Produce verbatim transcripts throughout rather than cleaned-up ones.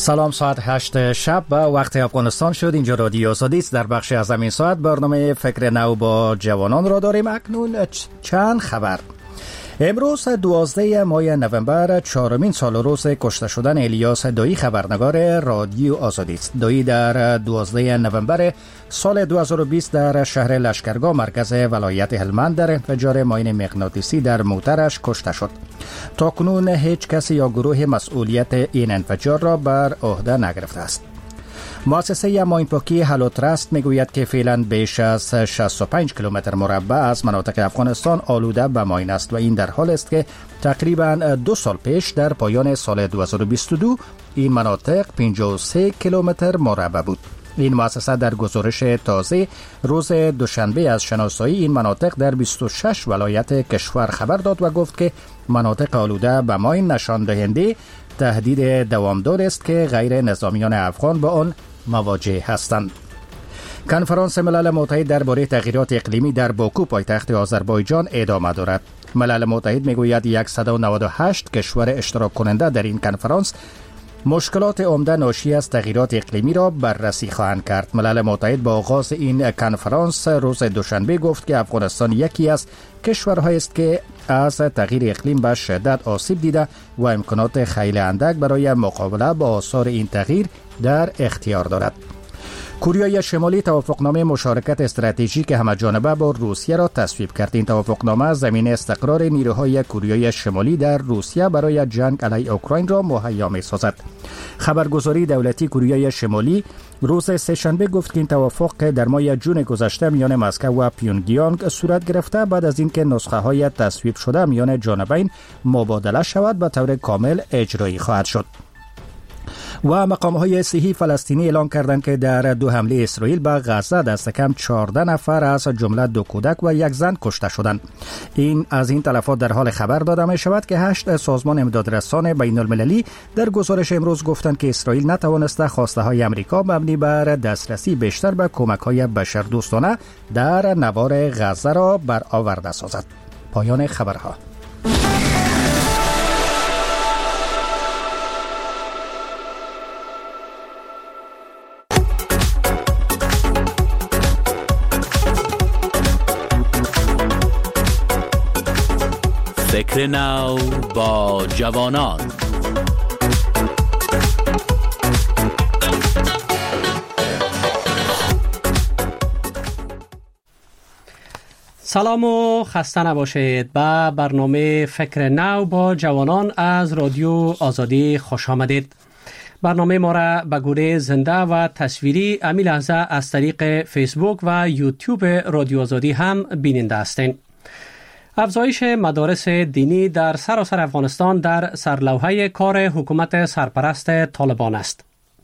سلام، ساعت هشت شب به وقت افغانستان شد. اینجا رادیو آزادی است. در بخش از این ساعت برنامه فکر نو با جوانان را داریم. اکنون چند خبر. امروز دوازده ماه نوامبر چهارمین سال روز کشته شدن الیاس دایی، خبرنگار رادیو آزادی است. دایی در دوازده نوامبر سال دو هزار و بیست در شهر لشکرگاه مرکز ولایت هلمند در انفجار ماین مغناطیسی در موترش کشته شد. تاکنون هیچ کسی یا گروه مسئولیت این انفجار را بر عهده نگرفته است. مؤسسه ماین پاکی هلو ترست میگوید که فعلا بیش از شصت و پنج کیلومتر مربع از مناطق افغانستان آلوده به ماین است و این در حال است که تقریبا دو سال پیش در پایان سال دو هزار و بیست و دو این مناطق پنجاه و سه کیلومتر مربع بود. این مؤسسه در گزارش تازه روز دوشنبه از شناسایی این مناطق در بیست و شش ولایت کشور خبر داد و گفت که مناطق آلوده به ماین نشان دهنده تهدید دوامدار است که غیر نظامیان افغان با آن مواجه هستند. کنفرانس ملل متحد درباره تغییرات اقلیمی در باکو پایتخت آذربایجان ادامه دارد. ملل متحد میگوید صد و نود و هشت کشور اشتراک کننده در این کنفرانس مشکلات عمده ناشی از تغییرات اقلیمی را بررسی خواهند کرد. ملل متحد با آغاز این کنفرانس روز دوشنبه گفت که افغانستان یکی از کشورهایی است که از تغییر اقلیم به شدت آسیب دیده و امکانات خیلی اندک برای مقابله با آثار این تغییر در اختیار دارد. کره شمالی توافقنامه مشارکت استراتژیک همه‌جانبه با روسیه را تصویب کرد. این توافقنامه زمینه استقرار نیروهای کره شمالی در روسیه برای جنگ علیه اوکراین را مهیا می‌سازد. خبرگزاری دولتی کره شمالی روز سه‌شنبه گفت که این توافق در ماه جون گذشته میان مسکو و پیونگیانگ صورت گرفته بعد از اینکه نسخه‌های تصویب شده میان جانبین مبادله شود به طور کامل اجرایی خواهد شد. و مقام‌های صحی فلسطینی اعلام کردند که در دو حمله اسرائیل به غزه دست کم چهارده نفر از جمله دو کودک و یک زن کشته شدند. این از این تلفات در حال خبر داده می شود که هشت سازمان امدادرسان بین المللی در گزارش امروز گفتند که اسرائیل نتوانسته خواسته های امریکا مبنی بر دسترسی بیشتر به کمک های بشردوستانه در نوار غزه را برآورده سازد. پایان خبرها. فکر نو با جوانان. سلام و خسته نباشید. به برنامه فکر نو با جوانان از رادیو آزادی خوش آمدید. برنامه ما را به گونه زنده و تصویری امی لحظه از طریق فیسبوک و یوتیوب رادیو آزادی هم بیننده هستید. افزایش مدارس دینی در سراسر افغانستان در سرلوحه کار حکومت سرپرست طالبان است.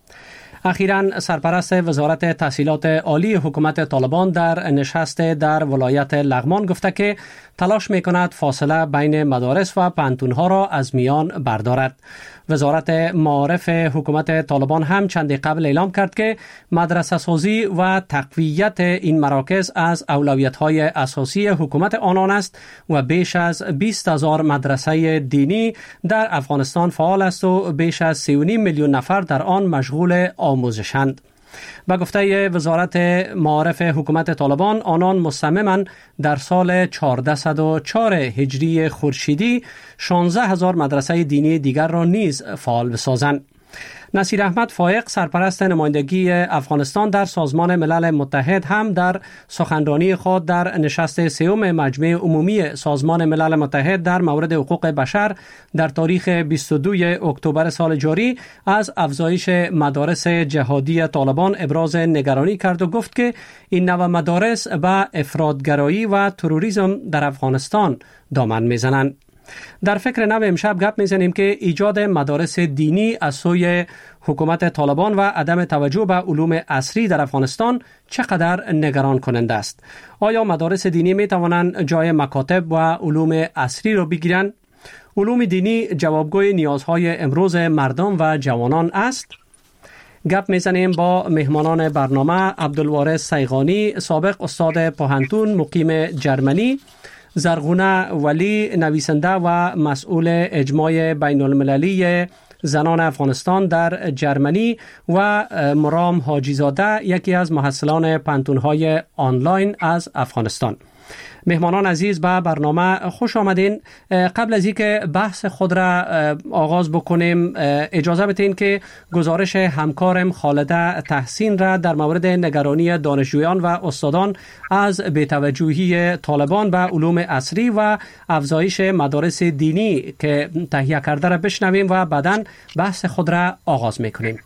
اخیراً سرپرست وزارت تحصیلات عالی حکومت طالبان در نشست در ولایت لغمان گفته که تلاش می‌کند فاصله بین مدارس و پانتون‌ها را از میان بردارد. وزارت معارف حکومت طالبان هم چندی قبل اعلام کرد که مدرسه سازی و تقویت این مراکز از اولویت‌های اساسی حکومت آنان است و بیش از بیست هزار مدرسه دینی در افغانستان فعال است و بیش از سه و نیم میلیون نفر در آن مشغول آموزشند. به گفته وزارت معارف حکومت طالبان، آنان مصمماً در سال چهارصد و چهار هجری خورشیدی شانزده هزار مدرسه دینی دیگر را نیز فعال بسازند. نصیر احمد فایق، سرپرست نمایندگی افغانستان در سازمان ملل متحد، هم در سخنرانی خود در نشست سوم مجمع عمومی سازمان ملل متحد در مورد حقوق بشر در تاریخ بیست و دوم اکتبر سال جاری از افزایش مدارس جهادی طالبان ابراز نگرانی کرد و گفت که این نوع مدارس به افراطگرایی و تروریسم در افغانستان دامن میزنند. در فکر نو امشب گپ میزنیم که ایجاد مدارس دینی از سوی حکومت طالبان و عدم توجه به علوم عصری در افغانستان چقدر نگران کننده است. آیا مدارس دینی می توانند جای مکاتب و علوم عصری را بگیرند؟ علوم دینی جوابگوی نیازهای امروز مردم و جوانان است؟ گپ میزنیم با مهمانان برنامه: عبدالوارث سیغانی، سابق استاد پوهنتون مقیم جرمنی، زرغونه ولی، نویسنده و مسئول اجماع بین المللی زنان افغانستان در جرمنی و مرام حاجیزاده یکی از محصلان پانتون‌های آنلاین از افغانستان. مهمانان عزیز به برنامه خوش آمدین. قبل از اینکه بحث خود را آغاز بکنیم اجازه بدین که گزارش همکارم خالده تحسین را در مورد نگرانی دانشجویان و استادان از بی‌توجهی طالبان به علوم عصری و افزایش مدارس دینی که تهیه کرده را بشنویم و بعداً بحث خود را آغاز میکنیم.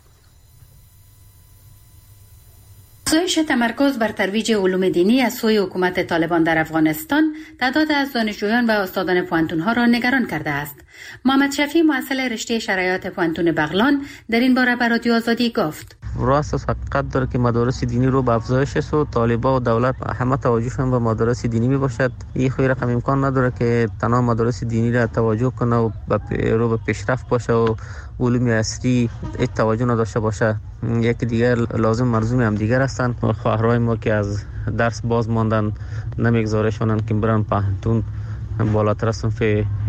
افزایش تمرکز بر ترویج علوم دینی از سوی حکومت طالبان در افغانستان تعداد از دانشجویان و استادان پوانتون‌ها را نگران کرده است. محمد شفیع محصل رشته شرایط پوانتون بغلان در این باره به رادیو آزادی گفت: راست است، حقیقت داره که مدارس دینی رو به افزایش است و طالبان و دولت همه توجهشون به مدارس دینی می باشد. این خیلی رقم امکان نداره که تنها مدارس دینی را توجه کنه و رو به پیشرفت باشه و علوم عصری هیچ توجه نداشته باشه. یکی دیگر لازم مرزوم هم دیگر هستند. خواهرای ما که از درس باز ماندن نمیگذارشونن که برن پوانتون بالاتر از صنف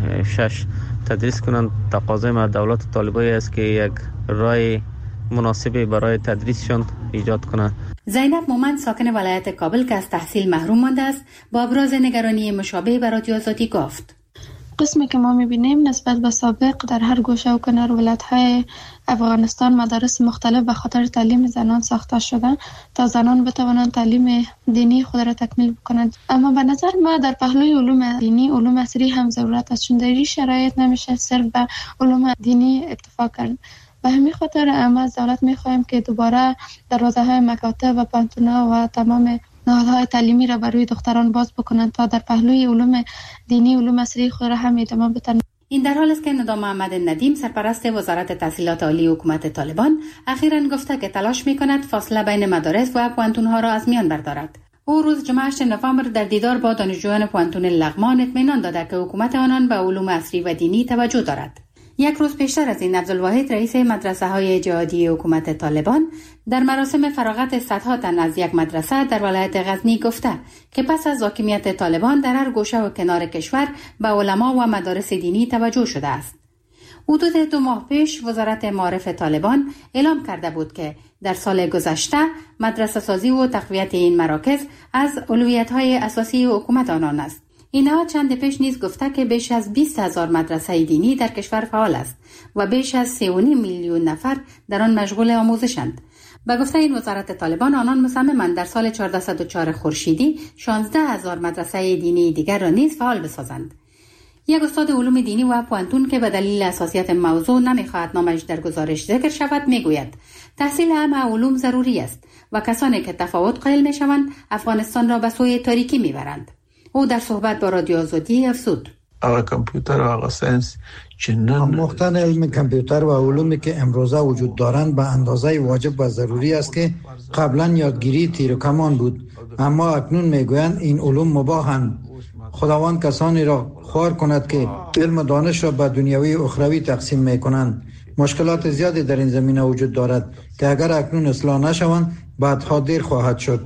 شش تدریس کنن. تقاضای ما دولت طالبایی است که یک راه مناسبی برای تدریسشون ایجاد کنه. زینب مومند ساکن ولایت کابل که از تحصیل محروم مانده است با ابراز نگرانی مشابه به رادیو آزادی گفت: قسمی که ما میبینیم نسبت به سابق در هر گوشه و کنار ولایت‌های افغانستان مدارس مختلف به خاطر تعلیم زنان ساخته شدن تا زنان بتوانند تعلیم دینی خود را تکمیل بکنند. اما به نظر ما در پهلوی علوم دینی علوم عصری هم ضرورت است، چون در این شرایط نمیشه صرف به علوم دینی اکتفا کرد. به همین خاطر ما از دولت میخواهیم که دوباره دروازه‌های مکاتب و پانتون‌ها و تمام نهادهای تعلیمی را برای دختران باز بکنند تا در پهلوی علوم دینی علوم عصری خود را هم ادامه بدن. این در حال است که ندام محمد ندیم سرپرست وزارت تحصیلات عالی حکومت طالبان اخیراً گفته که تلاش میکند فاصله بین مدارس و پوانتون‌ها را از میان بردارد. او روز جمعه هشتم نوامبر در دیدار با دانشجویان پوانتون لغمان اطمینان داده که حکومت آنان به علوم عصری و دینی توجه دارد. یک روز پیشتر از این عبدالواحد رئیس مدرسه های جهادی حکومت طالبان در مراسم فراغت صدها تن از یک مدرسه در ولایت غزنی گفته که پس از حاکمیت طالبان در هر گوشه و کنار کشور به علما و مدارس دینی توجه شده است. حدود دو ماه پیش وزارت معارف طالبان اعلام کرده بود که در سال گذشته مدرسه سازی و تقویت این مراکز از اولویت‌های اساسی حکومت آنان است. این نهاد چند پیش نیز گفته که بیش از بیست هزار مدرسه دینی در کشور فعال است و بیش از سه و نیم میلیون نفر در آن مشغول آموزشند. به گفته این وزارت طالبان آنان مصممند در سال چهارصد و چهار خورشیدی شانزده هزار مدرسه دینی دیگر را نیز فعال بسازند. یک استاد علوم دینی و پوانتون که به دلیل حساسیت موضوع نمیخواهد نامش در گزارش ذکر شود میگوید تحصیل همه علوم ضروری است و کسانی که تفاوت قائل میشوند افغانستان را به سوی تاریکی میبرند. او در صحبت با رادیو آزادی افزود: آقا کامپیوتر و آقا ساینس چنان آموختن علم کامپیوتر و علومی که امروزه وجود دارند به اندازه واجب و ضروری است که قبلا یادگیری تیر و کمان بود، اما اکنون میگویند این علوم مباحند. خداوند کسانی را خوار کند که علم و دانش را به دنیوی و اخروی تقسیم میکنند. مشکلات زیادی در این زمینه وجود دارد که اگر اکنون اصلاح نشوند بعدها دیر خواهد شد.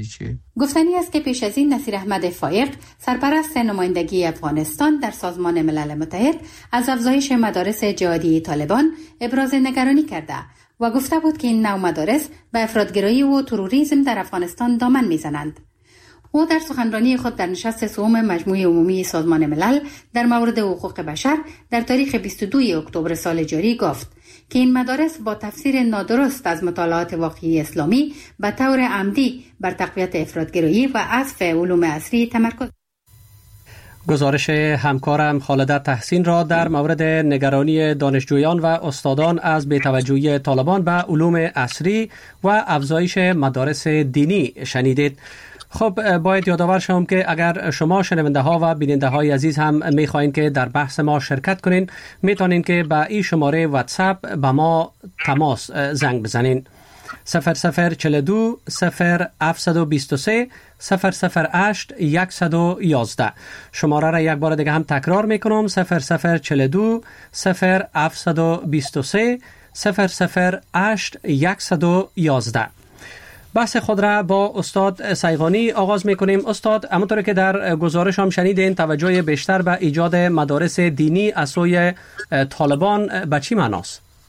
گفتنی است که پیش از این نصیر احمد فایق سرپرست نمایندگی افغانستان در سازمان ملل متحد از افزایش مدارس جهادی طالبان ابراز نگرانی کرده و گفته بود که این نوع مدارس به افراطگرایی و تروریسم در افغانستان دامن میزنند. او در سخنرانی خود در نشست سوم مجمع عمومی سازمان ملل در مورد حقوق بشر در تاریخ بیست و دوم اکتبر سال جاری گفت که این مدارس با تفسیر نادرست از مطالعات واقعی اسلامی به طور عمدی بر تقویت افراطگرایی و حذف علوم عصری تمرکز. گزارش همکارم خالده تحسین را در مورد نگرانی دانشجویان و استادان از بی‌توجهی طالبان به علوم عصری و افزایش مدارس دینی شنیدید. خب باید یادآور شوم که اگر شما شنونده ها و بیننده های عزیز هم میخواین که در بحث ما شرکت کنین میتونین که به این شماره واتساپ به ما تماس زنگ بزنین صفر صفر چهل و دو صفر هفتصد و بیست و سه صفر صفر هشت صد و یازده. شماره را یک بار دیگه هم تکرار میکنم صفر صفر چهل و دو صفر هفتصد و بیست و سه صفر صفر هشت صد و یازده. بحث خود را با استاد سیغانی آغاز میکنیم. استاد، همونطور که در گزارش هم شنیدین توجه بیشتر به ایجاد مدارس دینی از سوی طالبان به چی معناست؟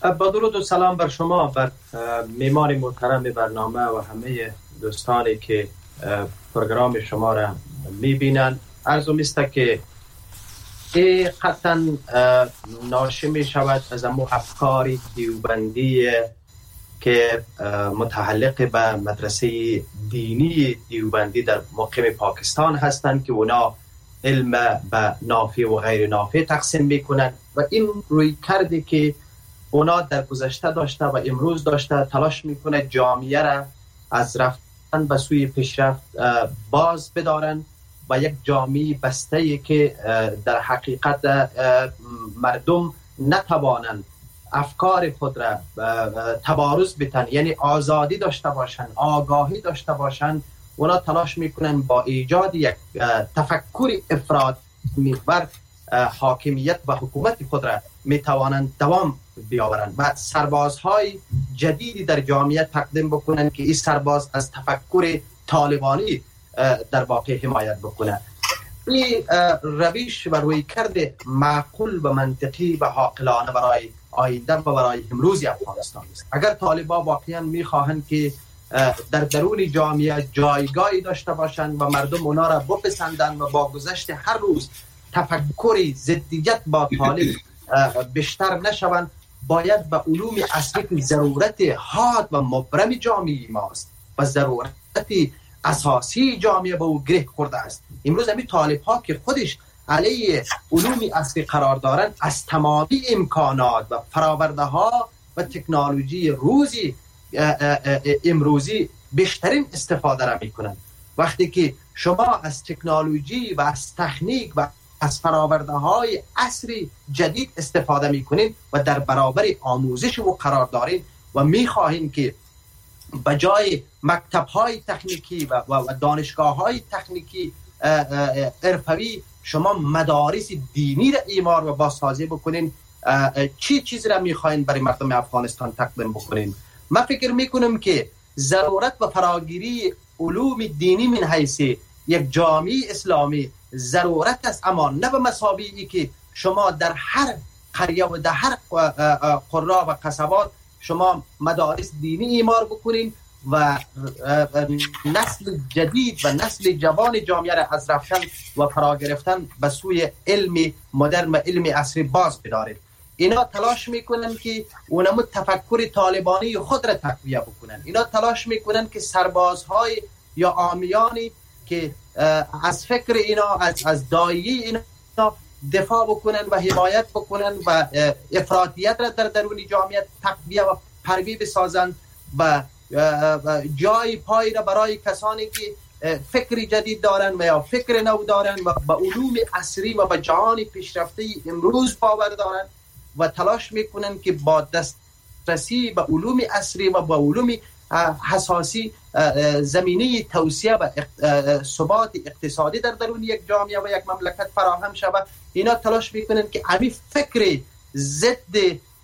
با درود و سلام بر شما، بر میمان محترم برنامه و همه دوستانی که پروگرام شما را میبینن. عرضم است که این قطعا ناشی می شود از امو افکار دیوبندی که متعلق به مدرسه دینی دیوبندی در مقیم پاکستان هستند که اونا علم به نافع و غیر نافع تقسیم میکنن و این روی کرده که اونا در گذشته داشته و امروز داشته تلاش میکنه جامعه را از رفتن به سوی پیشرفت باز بدارن و یک جامعه بسته‌ای که در حقیقت مردم نتوانند افکار خود را تبارز بتن، یعنی آزادی داشته باشند، آگاهی داشته باشند. اونا تلاش میکنن با ایجاد یک تفکر افراد محور حاکمیت و حکومت خود را میتوانند دوام بیاورند و سربازهای جدیدی در جامعه تقدیم بکنند که این سرباز از تفکر طالبانی در واقع حمایت بکنه. این روش و روی کرده معقول و منطقی و عاقلانه برای آینده و برای امروز افغانستان است. اگر طالبان واقعا میخواهند که در درون جامعه جایگاهی داشته باشند و مردم اونا را بپسندند و با گذشت هر روز تفکر ضدیت با طالب بیشتر نشوند، باید به علوم اصلی که ضرورت حاد و مبرم جامعه ماست و ضرورت اساسی جامعه به او گره خورده است. امروز همین طالب ها که خودش علیه علوم اصلی قرار دارند از تمامی امکانات و فراورده ها و تکنولوژی روزی امروزی بیشترین استفاده را میکنند. وقتی که شما از تکنولوژی و از تکنیک و از فراورده های عصری جدید استفاده میکنین و در برابر آموزش و قرار دارین و میخواهین که بجای مکتب های تکنیکی و, و دانشگاه های تکنیکی حرفوی شما مدارس دینی را ایمار و بازسازی بکنین، چی چیزی را میخواین برای مردم افغانستان تقدیم بکنین؟ من فکر میکنم که ضرورت و فراگیری علوم دینی من حیث یک جامعه اسلامی ضرورت است، اما نه به مثابه‌ای که شما در هر قریه و در هر قرا و قصبات شما مدارس دینی ایمار بکنین و نسل جدید و نسل جوان جامعه را از رفتن و فرا گرفتن به سوی علم مدرن و علم عصری باز بدارید. اینا تلاش میکنن که اونم تفکر طالبانی خود را تقویه بکنن. اینا تلاش میکنن که سربازهای یا عامیانی که از فکر اینا از از دایه اینا دفاع بکنن و حمایت بکنن و افراطیت را در درون جامعه تقویه و پروی بسازن و جای پای را برای کسانی که فکر جدید دارن و یا فکر نو دارن و به علوم عصری و به جهان پیشرفته امروز باور دارن و تلاش میکنن که با دسترسی به علوم عصری و با علوم حساسی زمینه توسعه و ثبات اقتصادی در درون یک جامعه و یک مملکت فراهم شود. اینا تلاش میکنن که همین فکر ضد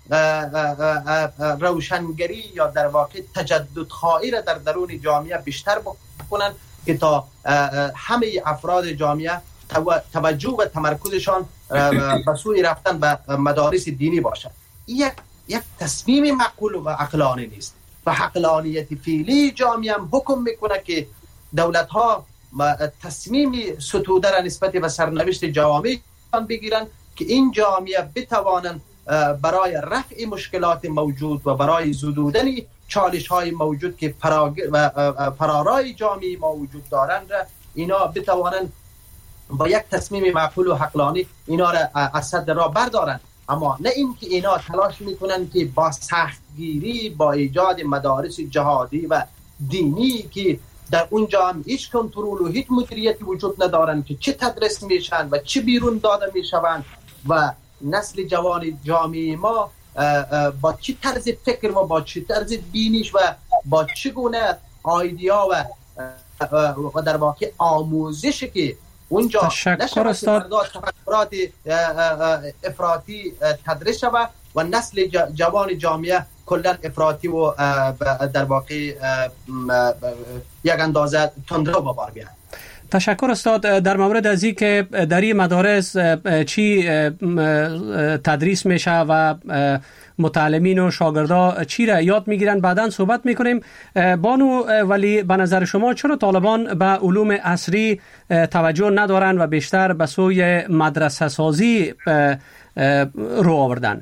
روشنگری یا در واقع تجدد خواهی را در درون جامعه بیشتر بکنن که تا همه افراد جامعه توجه و تمرکزشان به سوی رفتن به مدارس دینی باشد. یک یک تصمیم معقول و عقلانی نیست و عقلانیت فعلی جامعه هم حکم میکنه که دولت ها تصمیم ستوده را نسبت به سرنوشت جوامع بگیرن که این جامعه بتوانند برای رفع مشکلات موجود و برای زدودن چالش های موجود که فرارای جامعه ما وجود دارند را اینا بتوانند با یک تصمیم معقول و عقلانی اینا را از صد راه بردارن، اما نه اینکه اینا تلاش میکنن که با سختگیری با ایجاد مدارس جهادی و دینی که در اونجا هم هیچ کنترل و هیچ مدیریتی وجود ندارن که چه تدریس میشن و چه بیرون داده میشون و نسل جوان جامعه ما با چه طرز فکر و با چه طرز دینیش و با چگونه ایدیا و و در واقع آموزش که اونجا تشکر استاد تفکرات افراطی تدریس شود و نسل جوان جامعه کلا افراطی و در واقع یک اندازه تندرو به بار بیاید. تشکر استاد. در مورد از این که در این مدارس چی تدریس میشه و متعلمین و شاگردا چی را یاد میگیرن بعداً صحبت میکنیم. بانو ولی به نظر شما چرا طالبان به علوم عصری توجه ندارن و بیشتر به سوی مدرسه سازی رو آوردن؟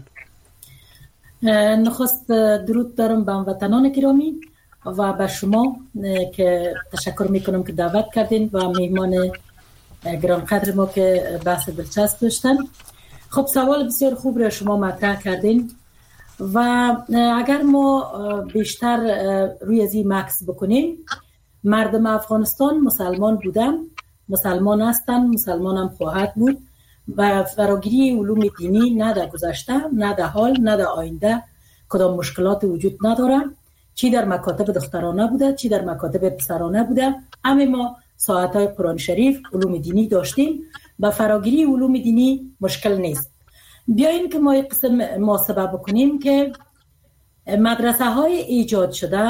نخست درود دارم به هموطنان گرامی و به شما که تشکر میکنم که دعوت کردین و میهمان گرانقدر ما که بحث دلچسب داشتن. خب سوال بسیار خوب را شما مطرح کردین و اگر ما بیشتر روی ازی مکس بکنیم، مردم افغانستان مسلمان بودن، مسلمان هستن، مسلمان هم خواهد بود و فراگیری علوم دینی نه در گذشته، نه در حال، نه در آینده کدام مشکلات وجود نداره، چی در مکاتب دخترانه بوده چی در مکاتب پسرانه بوده. همه ما ساعتهای قرآن شریف علوم دینی داشتیم، با فراگیری علوم دینی مشکل نیست. بیاییم که ما یک قسم محاسبه بکنیم که مدرسه های ایجاد شده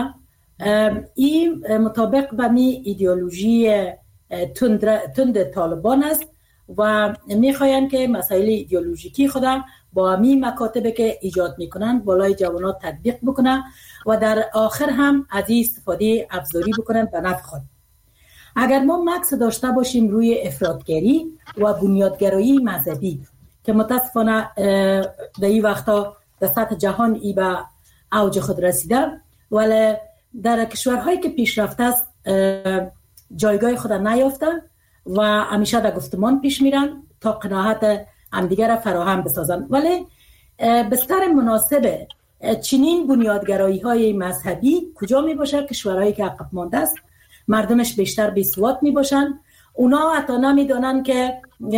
این مطابق به می ایدئولوژی تند, تند طالبان است و میخواین که مسائل ایدئولوژیکی خودم با همین مکاتبی که ایجاد میکنن بالای جوانات تطبیق بکنن و در آخر هم از این استفاده ابزاری بکنن به نفع خود. اگر ما مکس داشته باشیم روی افراطگری و بنیادگرایی مذهبی که متاسفانه در این وقتا در سطح جهان ای به اوج خود رسیده، ولی در کشورهایی که پیشرفته است جایگاه خود نیافته و همیشه در گفتمان پیش میرن تا قناعت همدیگر را فراهم بسازن. ولی بستر مناسب چنین بنیادگرایی های مذهبی کجا می باشه؟ کشورهایی که عقب مانده است، مردمش بیشتر بیسواد می باشن. اونا حتی نمیدونن که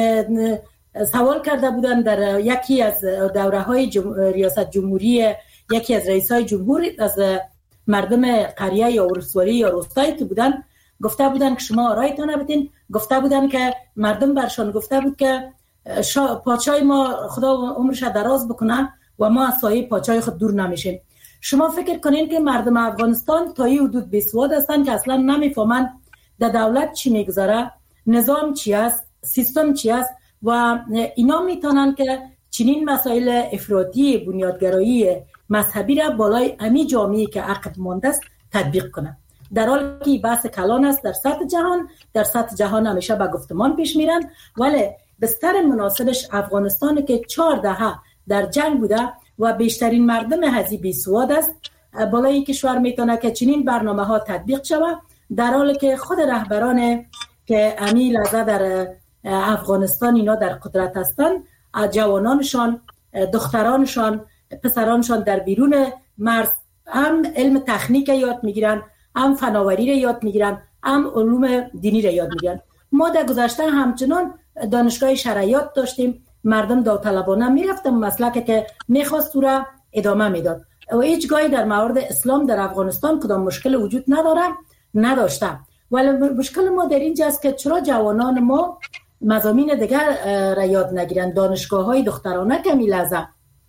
سوال کرده بودن در یکی از دوره های جم... ریاست جمهوری یکی از رئیس های جمهور از مردم قریه یا ولسوالی یا روستایی که بودن، گفته بودن که شما آرایتان بدین، گفته بودن که مردم برشان گفته بود که شا... پادشاه ما خدا عمرش دراز بکنه و ما از سایه پادشاه خود دور نمیشیم. شما فکر کنین که مردم افغانستان تا این حدود بیسواد هستن که اصلا نمیفهمن در دولت چی میگذاره، نظام چی است، سیستم چی است و اینا میتونن که چنین مسائل افراطی بنیادگرایی مذهبی را بالای امی جامعه‌ای که عقب مانده است تطبیق کنن. در حالی که بحث کلان است در سطح جهان، در سطح جهان همیشه با گفتمان پیش میرن، ولی بستر مناسبش افغانستان که چهار دهه در جنگ بوده و بیشترین مردم هزی بیسواد است، بالای کشور میتونه که چنین برنامه ها تطبیق شود، در حالی که خود رهبران که امی لحظه در افغانستان اینا در قدرت هستن، جوانانشان، دخترانشان، پسرانشان در بیرون مرز هم علم تکنیک یاد میگیرن، هم فناوری را یاد میگیرن، هم علوم دینی را یاد میگیرن. ما در گذشته همچنان دانشگاه شرعیات داشتیم، مردم داوطلبانه میرفتن مسلکی که میخواست او را ادامه میداد و هیچ گاهی در مورد اسلام در افغانستان کدام مشکل وجود نداره نداشته. ولی مشکل ما در اینجا است که چرا جوانان ما مضامین دیگر را یاد نگیرن؟ دانشگاه های دخترانه کمی لحظه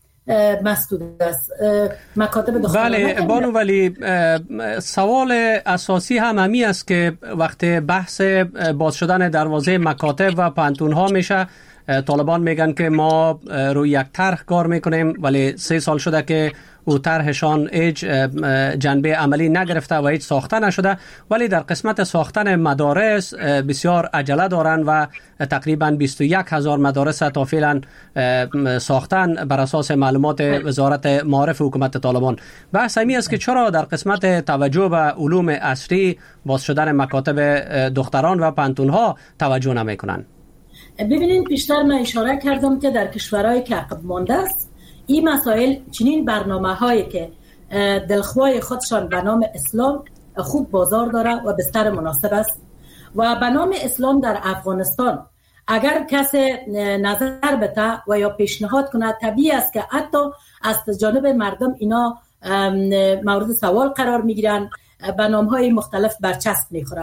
مسدود است، مکاتب دخترانه. بله بانو ولی سوال اساسی هم همی است که وقتی بحث باز شدن دروازه مکاتب و پانتون ها میشه، طالبان میگن که ما روی یک طرح کار میکنیم ولی سه سال شده که او طرحشان هیچ جنبه عملی نگرفته و هیچ ساخته نشده، ولی در قسمت ساختن مدارس بسیار عجله دارن و تقریبا بیست و یک هزار مدارس تا فعلا ساختن بر اساس معلومات وزارت معارف حکومت طالبان. بحث همی است که چرا در قسمت توجه به علوم عصری باز شدن مکاتب دختران و پانتون ها توجه نمیکنن؟ ببینید بیشتر من اشاره کردم که در کشورهای که عقب مانده است این مسائل چنین برنامه هایی که دلخواه خودشان به نام اسلام خوب بازار داره و بستر مناسب است و به نام اسلام در افغانستان اگر کسی نظر بده و یا پیشنهاد کنه، طبیعی است که حتی از جانب مردم اینا مورد سوال قرار میگیرن، به نامهای مختلف برچسب میخورن.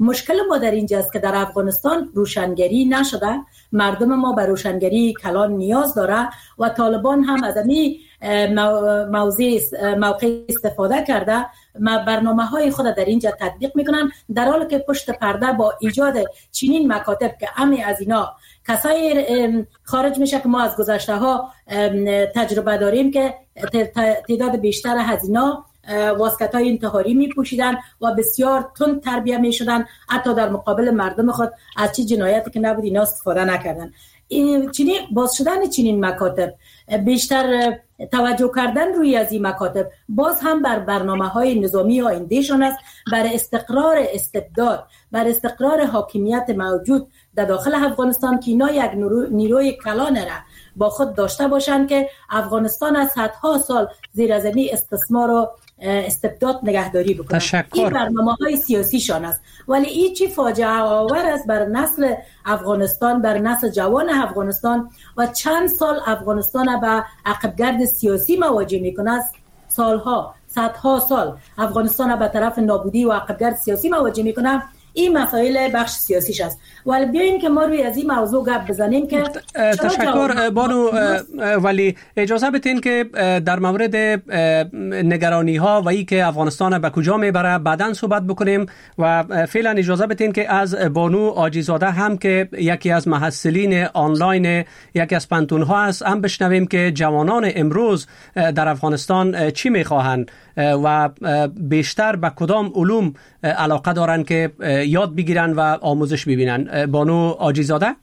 مشکل ما در اینجا است که در افغانستان روشنگری نشده، مردم ما به روشنگری کلان نیاز داره و طالبان هم از این موضوع موقع استفاده کرده برنامه های خود در اینجا تطبیق میکنن، در حالی که پشت پرده با ایجاد چنین مکاتب که همه از اینا کسایی خارج میشه که ما از گذشته ها تجربه داریم که تعداد بیشتر از اینا واسکت های انتحاری می پوشیدن و بسیار تند تربیه می شدن، حتی در مقابل مردم خود از چی جنایتی که نبود اینا استفاده نکردن. چنین باز شدن چنین مکاتب، بیشتر توجه کردن روی از این مکاتب باز هم بر برنامه های نظامی آیندهشان است، بر استقرار استبداد، بر استقرار حاکمیت موجود در داخل افغانستان که اینا یک نیروی کلان را با خود داشته باشند که افغانستان از صدها سال زیر از این استثمار و استبداد نگهداری بکنند. تشکر. این برنامه های سیاسی شان است، ولی این چی فاجعه آور است بر نسل افغانستان، بر نسل جوان افغانستان و چند سال افغانستان به عقبگرد سیاسی مواجه میکنه. سالها، صدها سال افغانستان به طرف نابودی و عقبگرد سیاسی مواجه میکنه. این مسائل بخش سیاسیش است. ولی بیاین که ما روی از این موضوع گپ بزنیم که تشکر بانو، ولی اجازه بدین که در مورد نگرانی ها و ای که افغانستان به کجا میبره بعداً صحبت بکنیم و فعلا اجازه بدین که از بانو آجیزاده هم که یکی از محصلین آنلاین یکی از پانتون ها است هم بشنویم که جوانان امروز در افغانستان چی میخواهند و بیشتر به کدام علوم علاقه دارن که یاد بگیرن و آموزش ببینن. بانو آجیزاده.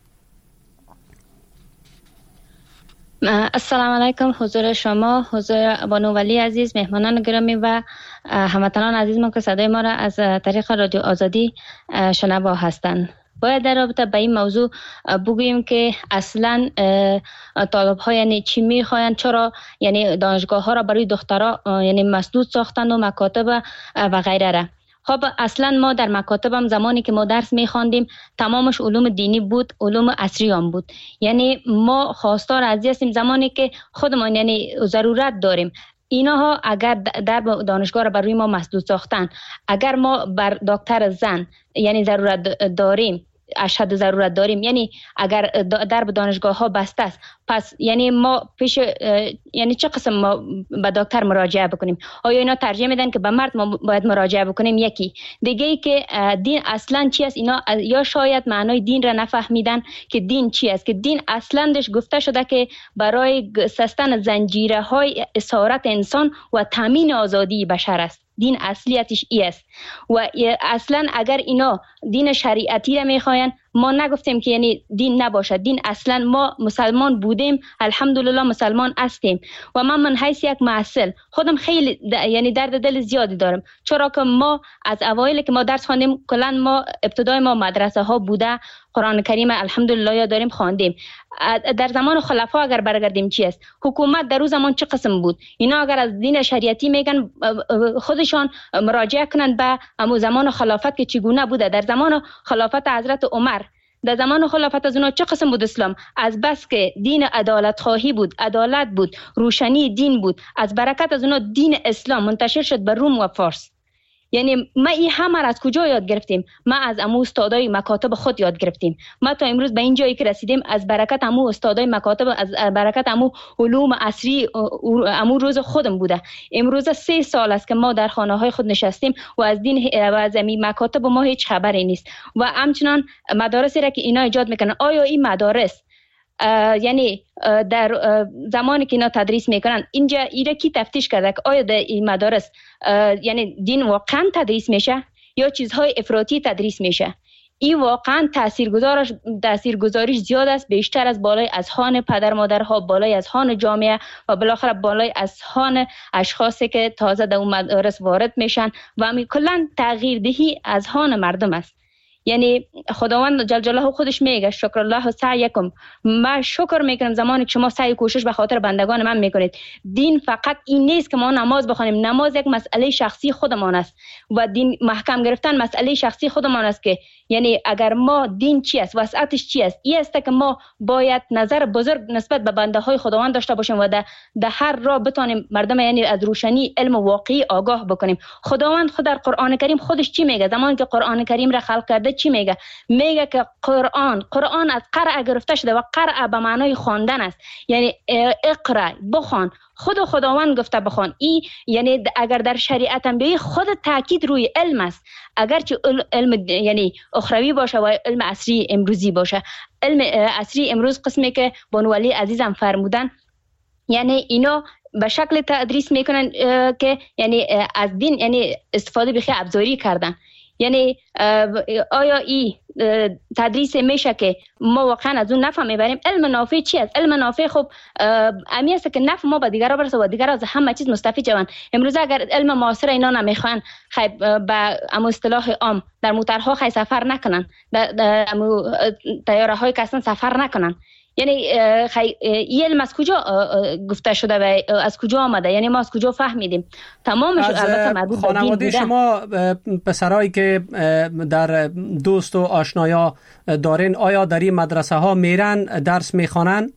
السلام علیکم حضور شما، حضور بانو ولی عزیز، مهمانان گرامی و هموطنان عزیز ما که صدای ما را از طریق رادیو آزادی شنوا هستند. باید در رابطه با این موضوع بگوییم که اصلا طالب ها یعنی چی میخواین، چرا یعنی دانشگاه ها را برای دخترها یعنی مسدود ساختن و مکاتب و غیره را. خب اصلا ما در مکاتبم زمانی که ما درس میخواندیم تمامش علوم دینی بود، علوم عصری هم بود. یعنی ما خواستار از هستیم زمانی که خودمان یعنی ضرورت داریم. اینها اگر در دانشگاه را برای ما مسدود ساختن، اگر ما بر دکتر زن یعنی ضرورت داریم، اشد ضرورت داریم، یعنی اگر در دانشگاه ها بسته است، پس یعنی ما پیش یعنی چه قسم ما به دکتر مراجعه بکنیم؟ آیا اینا ترجیح میدن که به مرد ما باید مراجعه بکنیم؟ یکی دیگه ای که دین اصلا چی است، اینا یا شاید معنای دین را نفهمیدن که دین چی است، که دین اصلاندش گفته شده که برای سستن زنجیره های اسارت انسان و تامین آزادی بشر است. دین اصلیتش ای است و اصلا اگر اینا دین شریعتی را میخواین، ما نگفتیم که یعنی دین نباشد. دین اصلا ما مسلمان بودیم، الحمدلله مسلمان هستیم و من من حیث یک محصل خودم خیلی یعنی درد دل زیادی دارم، چرا که ما از اوایل که ما درس خواندیم کلا ما ابتدای ما مدرسه ها بوده، قرآن کریم الحمدلله یا داریم خواندیم. در زمان خلفا اگر برگردیم چی است، حکومت در اون زمان چه قسم بود؟ اینا اگر از دین شریعتی میگن خودشان مراجعه کنن به همون زمان خلافت که چگونه بوده. در زمان خلافت حضرت عمر، در زمان خلافت از اونا چه قسم بود اسلام؟ از بس که دین عدالت خواهی بود، عدالت بود، روشنی دین بود، از برکت از اونا دین اسلام منتشر شد به روم و فارس. یعنی ما این همه از کجا یاد گرفتیم؟ ما از امو استادای مکاتب خود یاد گرفتیم. ما تا امروز به این جایی که رسیدیم از برکت امو استادای مکاتب، از برکت امو علوم عصری امو روز خودم بوده. امروز سه سال است که ما در خانه های خود نشستیم و از دین و از این مکاتب ما هیچ خبری نیست و همچنان مدارسی را که اینا ایجاد میکنن، آیا این مدارس یعنی در زمانی که اینا تدریس میکنن اینجا ایره کی تفتیش کرده که آیا در این مدارس یعنی دین واقعا تدریس میشه یا چیزهای افراطی تدریس میشه؟ این واقعا تاثیرگذارش تاثیرگذاریش زیاد است، بیشتر از بالای اذهان پدر مادرها، بالای اذهان جامعه و بالاخره بالای اذهان اشخاصی که تازه در اون مدارس وارد میشن و می کلا تغییر دهی اذهان مردم است. یعنی خداوند جل جلاله خودش میگه شکر الله سعیکم، من شکر میکنم زمانی که شما سعی کوشش به خاطر بندگان من میکنید. دین فقط این نیست که ما نماز بخونیم، نماز یک مسئله شخصی خودمان است و دین محکم گرفتن مسئله شخصی خودمان است که یعنی اگر ما دین چی است، وسعتش چی است، این است که ما باید نظر بزرگ نسبت به بنده های خداوند داشته باشیم و در هر راه بتونیم مردم یعنی از روشنی علم واقعی آگاه بکنیم. خداوند خود در قرآن کریم خودش چی میگه؟ زمانی که قرآن کریم را خلق کرده چی میگه؟ میگه که قرآن قرآن از قرأ گرفته شده و قرأ به معنای خواندن است، یعنی اقرا بخوان. خود خداوند گفته بخوان. این یعنی اگر در شریعت هم بیایی خود تاکید روی علم است، اگرچه علم یعنی اخروی باشه و علم عصری امروزی باشه. علم عصری امروز قسمی که بانو علی عزیزم فرمودن، یعنی اینا به شکل تدریس میکنن که یعنی از دین یعنی استفاده بخی ابزاری کردن. یعنی آیا این تدریس میشه که ما واقعا از اون نفع میبریم؟ علم نافع چی است؟ علم نافع خب امی است که نفع ما به دیگران برسه و دیگران از همه چیز مستفید شوند. امروز اگر علم معاصر اینا نمیخوان، خیلی به اما اصطلاح عام در موترها خیلی سفر نکنن، در طیاره های که اصلا سفر نکنن. یعنی خی... این علم از کجا گفته شده و از کجا آمده؟ یعنی ما از کجا فهمیدیم؟ تمامش البته مربوط به دین بوده. خانواده شما پسرایی که در دوست و آشنایا دارین، آیا در این مدرسه ها میرن درس میخوانن؟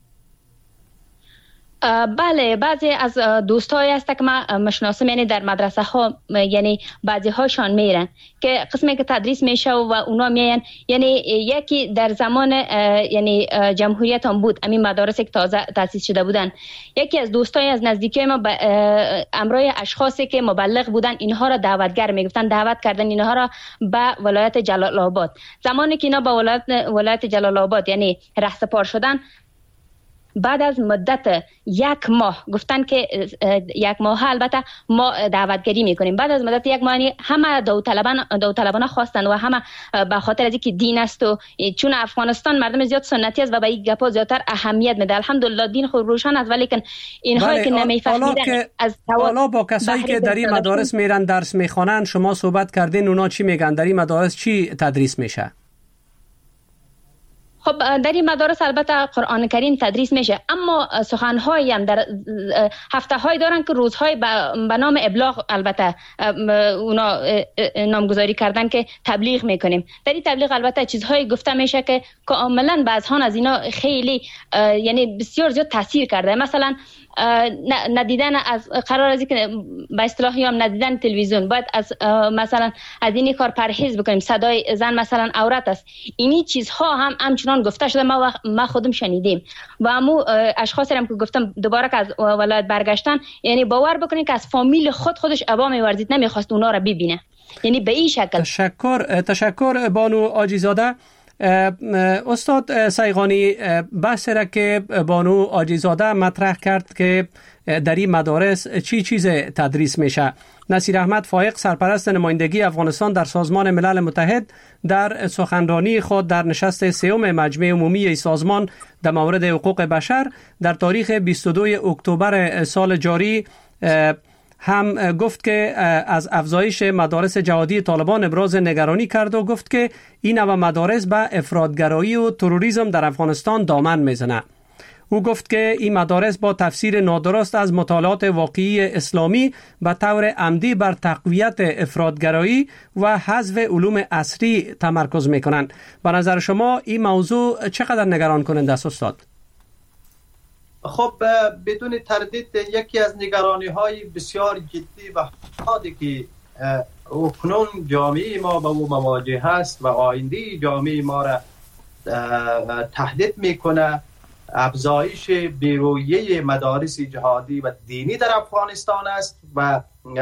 بله، بعضی از دوستایی هست که من مشناسم یعنی در مدرسه ها یعنی بعضی هاشان میرن که قسمی که تدریس میشه و اونا میان. یعنی یکی در زمان یعنی جمهوریت هم بود، همین مدارسی که تازه تاسیس شده بودن، یکی از دوستای از نزدیکی ما امرای اشخاصی که مبلغ بودن اینها را دعوتگر میگفتن، دعوت کردن اینها را به ولایت جلال آباد. زمانی که اینا به ولایت ولایت جلال آباد یعنی رهسپار شدن، بعد از مدت یک ماه گفتن که یک ماه البته ما دعوتگری میکنیم. بعد از مدت یک ماه همه داوطلبان داوطلبانه خواستن و همه به خاطر از اینکه دین است و چون افغانستان مردم زیاد سنتی است و به این گپا زیادتر اهمیت میده. الحمدلله دین خود روشن است، ولی کن اینها که نمیفهمیدن از حالا با کسایی که در این مدارس میرن درس میخوانن شما صحبت کردین، اونا چی میگن؟ در این مدارس چی تدریس میشه؟ خب در این مدارس البته قرآن کریم تدریس میشه، اما سخنهایی هم در هفته های دارن که روزهای به نام ابلاغ البته اونا نامگذاری کردن که تبلیغ میکنیم. در این تبلیغ البته چیزهایی گفته میشه که کاملا بعضها از اینا خیلی یعنی بسیار زیاد تاثیر کرده. مثلا ندیدن از قرار از که به اصطلاح هم ندیدن تلویزیون، باید از مثلا از این کار پرهیز بکنیم، صدای زن مثلا عورت است. اینی چیزها هم همچنان گفته شده، ما ما خودم شنیدیم و امو اشخاصی هم که گفتم دوباره که از ولایت برگشتن، یعنی باور بکنید که از فامیل خود خودش ابا می‌ورزید، نمیخواست اونا را ببینه. یعنی به این شکل. تشکر تشکر بانو عاجیزاده. استاد سیغانی، بحث را که بانو عاجیزاده مطرح کرد که در این مدارس چی چیز تدریس میشه، نصیر احمد فایق سرپرست نمایندگی افغانستان در سازمان ملل متحد در سخنرانی خود در نشست سوم مجمع عمومی سازمان در مورد حقوق بشر در تاریخ بیست و دوم اکتبر سال جاری هم گفت که از افزایش مدارس جهادی طالبان ابراز نگرانی کرد و گفت که این نوع مدارس به افراطگرایی و تروریسم در افغانستان دامن میزنه. او گفت که این مدارس با تفسیر نادرست از مطالعات واقعی اسلامی به طور عمدی بر تقویت افراطگرایی و حذف علوم عصری تمرکز میکنند. به نظر شما این موضوع چقدر نگران کننده است استاد؟ خب بدون تردید یکی از نگرانی های بسیار جدی و حادی که اکنون جامعه ما با او مواجه هست و آینده جامعه ما را تهدید میکنه، افزایش بیرویه مدارس جهادی و دینی در افغانستان است و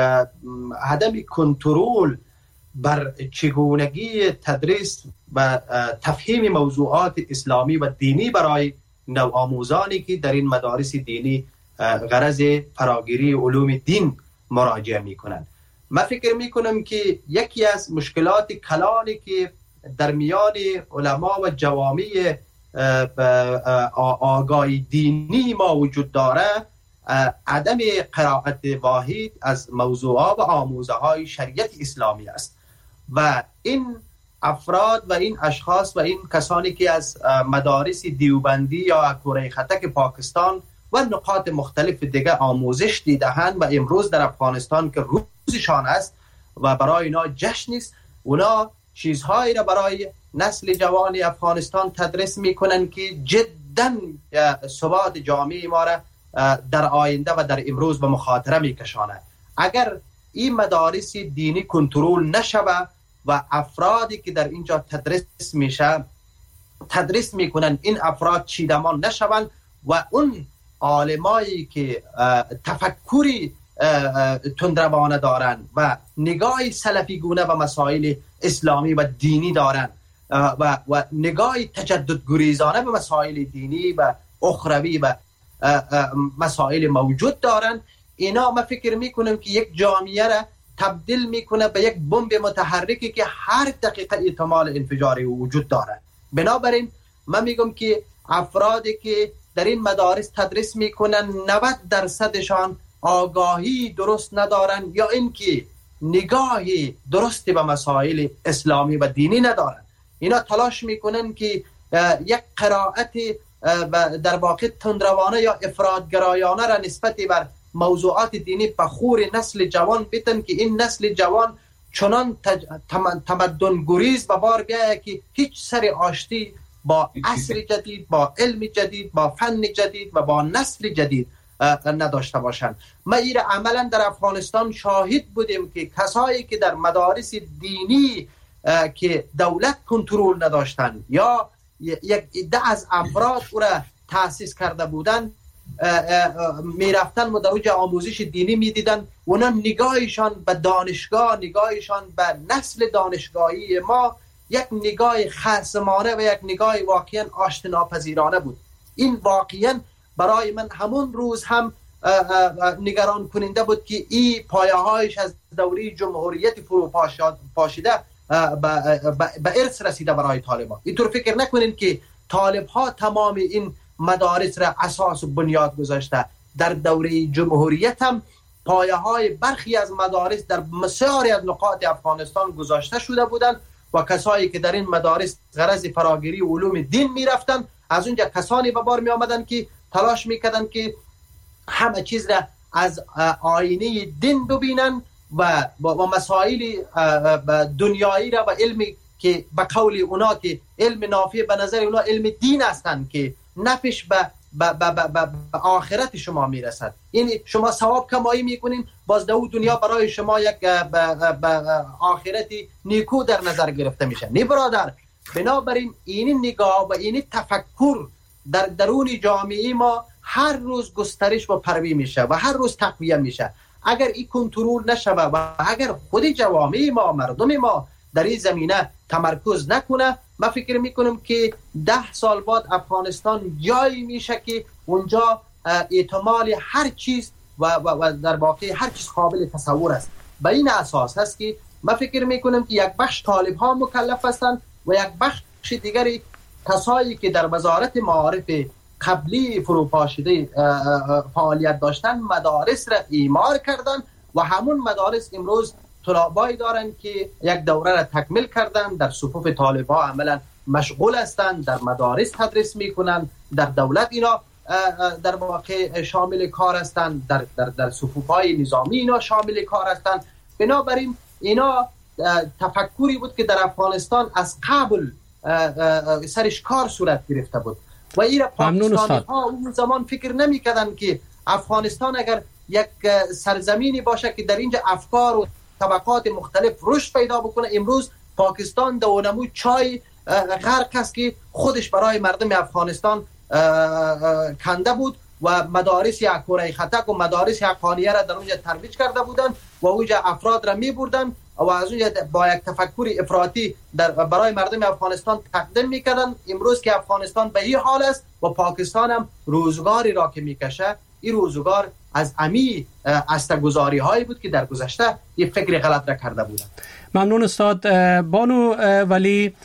عدم کنترل بر چگونگی تدریس و تفهیم موضوعات اسلامی و دینی برای نوآموزانی که در این مدارس دینی غرض فراگیری علوم دین مراجعه می کنند. من فکر می کنم که یکی از مشکلات کلانی که در میان علما و جوامع آگاهی دینی ما وجود داره عدم قرائت واحد از موضوعات و آموزه های شریعت اسلامی است و این افراد و این اشخاص و این کسانی که از مدارس دیوبندی یا کره خطک پاکستان و نقاط مختلف دیگه آموزش دیدهند و امروز در افغانستان که روزشان است و برای اینا جشن است، اونا چیزهایی را برای نسل جوان افغانستان تدریس میکنن که جدا ثبات جامعه ما را در آینده و در امروز به مخاطره میکشانه. اگر این مدارس دینی کنترل نشود و افرادی که در اینجا تدریس میشه تدریس میکنن این افراد چیدمان نشوند و اون عالمایی که تفکری تندروانه دارن و نگاه سلفی گونه و مسائل اسلامی و دینی دارن و, و نگاه تجدد گریزانه به مسائل دینی و اخروی و مسائل موجود دارن، اینا ما فکر میکنم که یک جامعه را تبدیل میکنه به یک بمب متحرکی که هر دقیقه احتمال انفجاری وجود داره. بنابراین من میگم که افرادی که در این مدارس تدریس میکنن نود درصدشان آگاهی درست ندارن یا اینکه نگاهی درستی به مسائل اسلامی و دینی ندارن. اینا تلاش میکنن که یک قرائت در واقع تندروانه یا افراطگرایانه را نسبت بر موضوعات دینی به خور نسل جوان بیتن که این نسل جوان چنان تمدن گریز به بار بیایه که هیچ سر آشتی با عصر جدید، با علم جدید، با فن جدید و با نسل جدید نداشته باشند. ما ایره عملا در افغانستان شاهد بودیم که کسایی که در مدارس دینی که دولت کنترل نداشتن یا یک عده از افراد او را تأسیس کرده بودن میرفتن و در اوج آموزش دینی میدیدن، اونا نگاهشان به دانشگاه، نگاهشان به نسل دانشگاهی ما یک نگاه خصمانه و یک نگاه واقعا آشتیناپذیرانه بود. این واقعا برای من همون روز هم نگران کننده بود که این پایه‌هایش از دوره جمهوریت فرو پاشیده به ارث رسیده برای طالبان. اینطور فکر نکنین که طالب ها تمام این مدارس را اساس و بنیاد گذاشته. در دوره جمهوریت هم پایه های برخی از مدارس در بسیاری از نقاط افغانستان گذاشته شده بودند و کسایی که در این مدارس غرض فراگیری علوم دین می رفتن از اونجا کسانی به بار می آمدن که تلاش می کردن که همه چیز را از آینه دین ببینن و و مسائل دنیایی را و علمی که به قول اونا که علم نافع به نظر اونا علم دین هستند که نفعش به به به به آخرت شما میرسد. یعنی شما ثواب کمایی میکنین باز در دنیا برای شما یک به آخرتی نیکو در نظر گرفته میشه. نه برادر، بنابراین این نگاه و این تفکر در درون جامعه ما هر روز گسترش و پروی میشه و هر روز تقویه میشه. اگر این کنترل نشه و اگر خود جوامع ما، مردم ما در این زمینه تمرکز نکنه، من فکر میکنم که ده سال بعد افغانستان جایی میشه که اونجا احتمال هر چیز و, و, و در واقع هر چیز قابل تصور است. به این اساس هست که من فکر میکنم که یک بخش طالب ها مکلف هستند و یک بخش دیگری کسایی که در وزارت معارف قبلی فروپاشیده فعالیت داشتن مدارس را ایمار کردن و همون مدارس امروز طلابایی دارن که یک دوره را تکمیل کردن، در صفوف طالب‌ها عملا مشغول هستند، در مدارس تدریس میکنن، در دولت اینا در واقع شامل کار هستند، در در در صفوف‌های نظامی اینا شامل کار هستند. بنابراین اینا تفکری بود که در افغانستان از قبل سرش کار صورت گرفته بود و ایرا پاکستانی ها اون زمان فکر نمی کردن که افغانستان اگر یک سرزمینی باشه که در اینجا افکار و طبقات مختلف رشد پیدا بکنه، امروز پاکستان در اونموی چای غرق است که خودش برای مردم افغانستان کنده بود و مدارس کره خطک و مدارس حقانیه را در اونجا ترویج کرده بودن و اونجا افراد را می بردن و از اونجا با یک تفکر افراطی در برای مردم افغانستان تقدیم میکردن. امروز که افغانستان به این حال است و پاکستان هم روزگاری را که میکشه، این روزگار از امی استگذاری هایی بود که در گذشته یه فکر غلط را کرده بودن. ممنون استاد. بانو ولی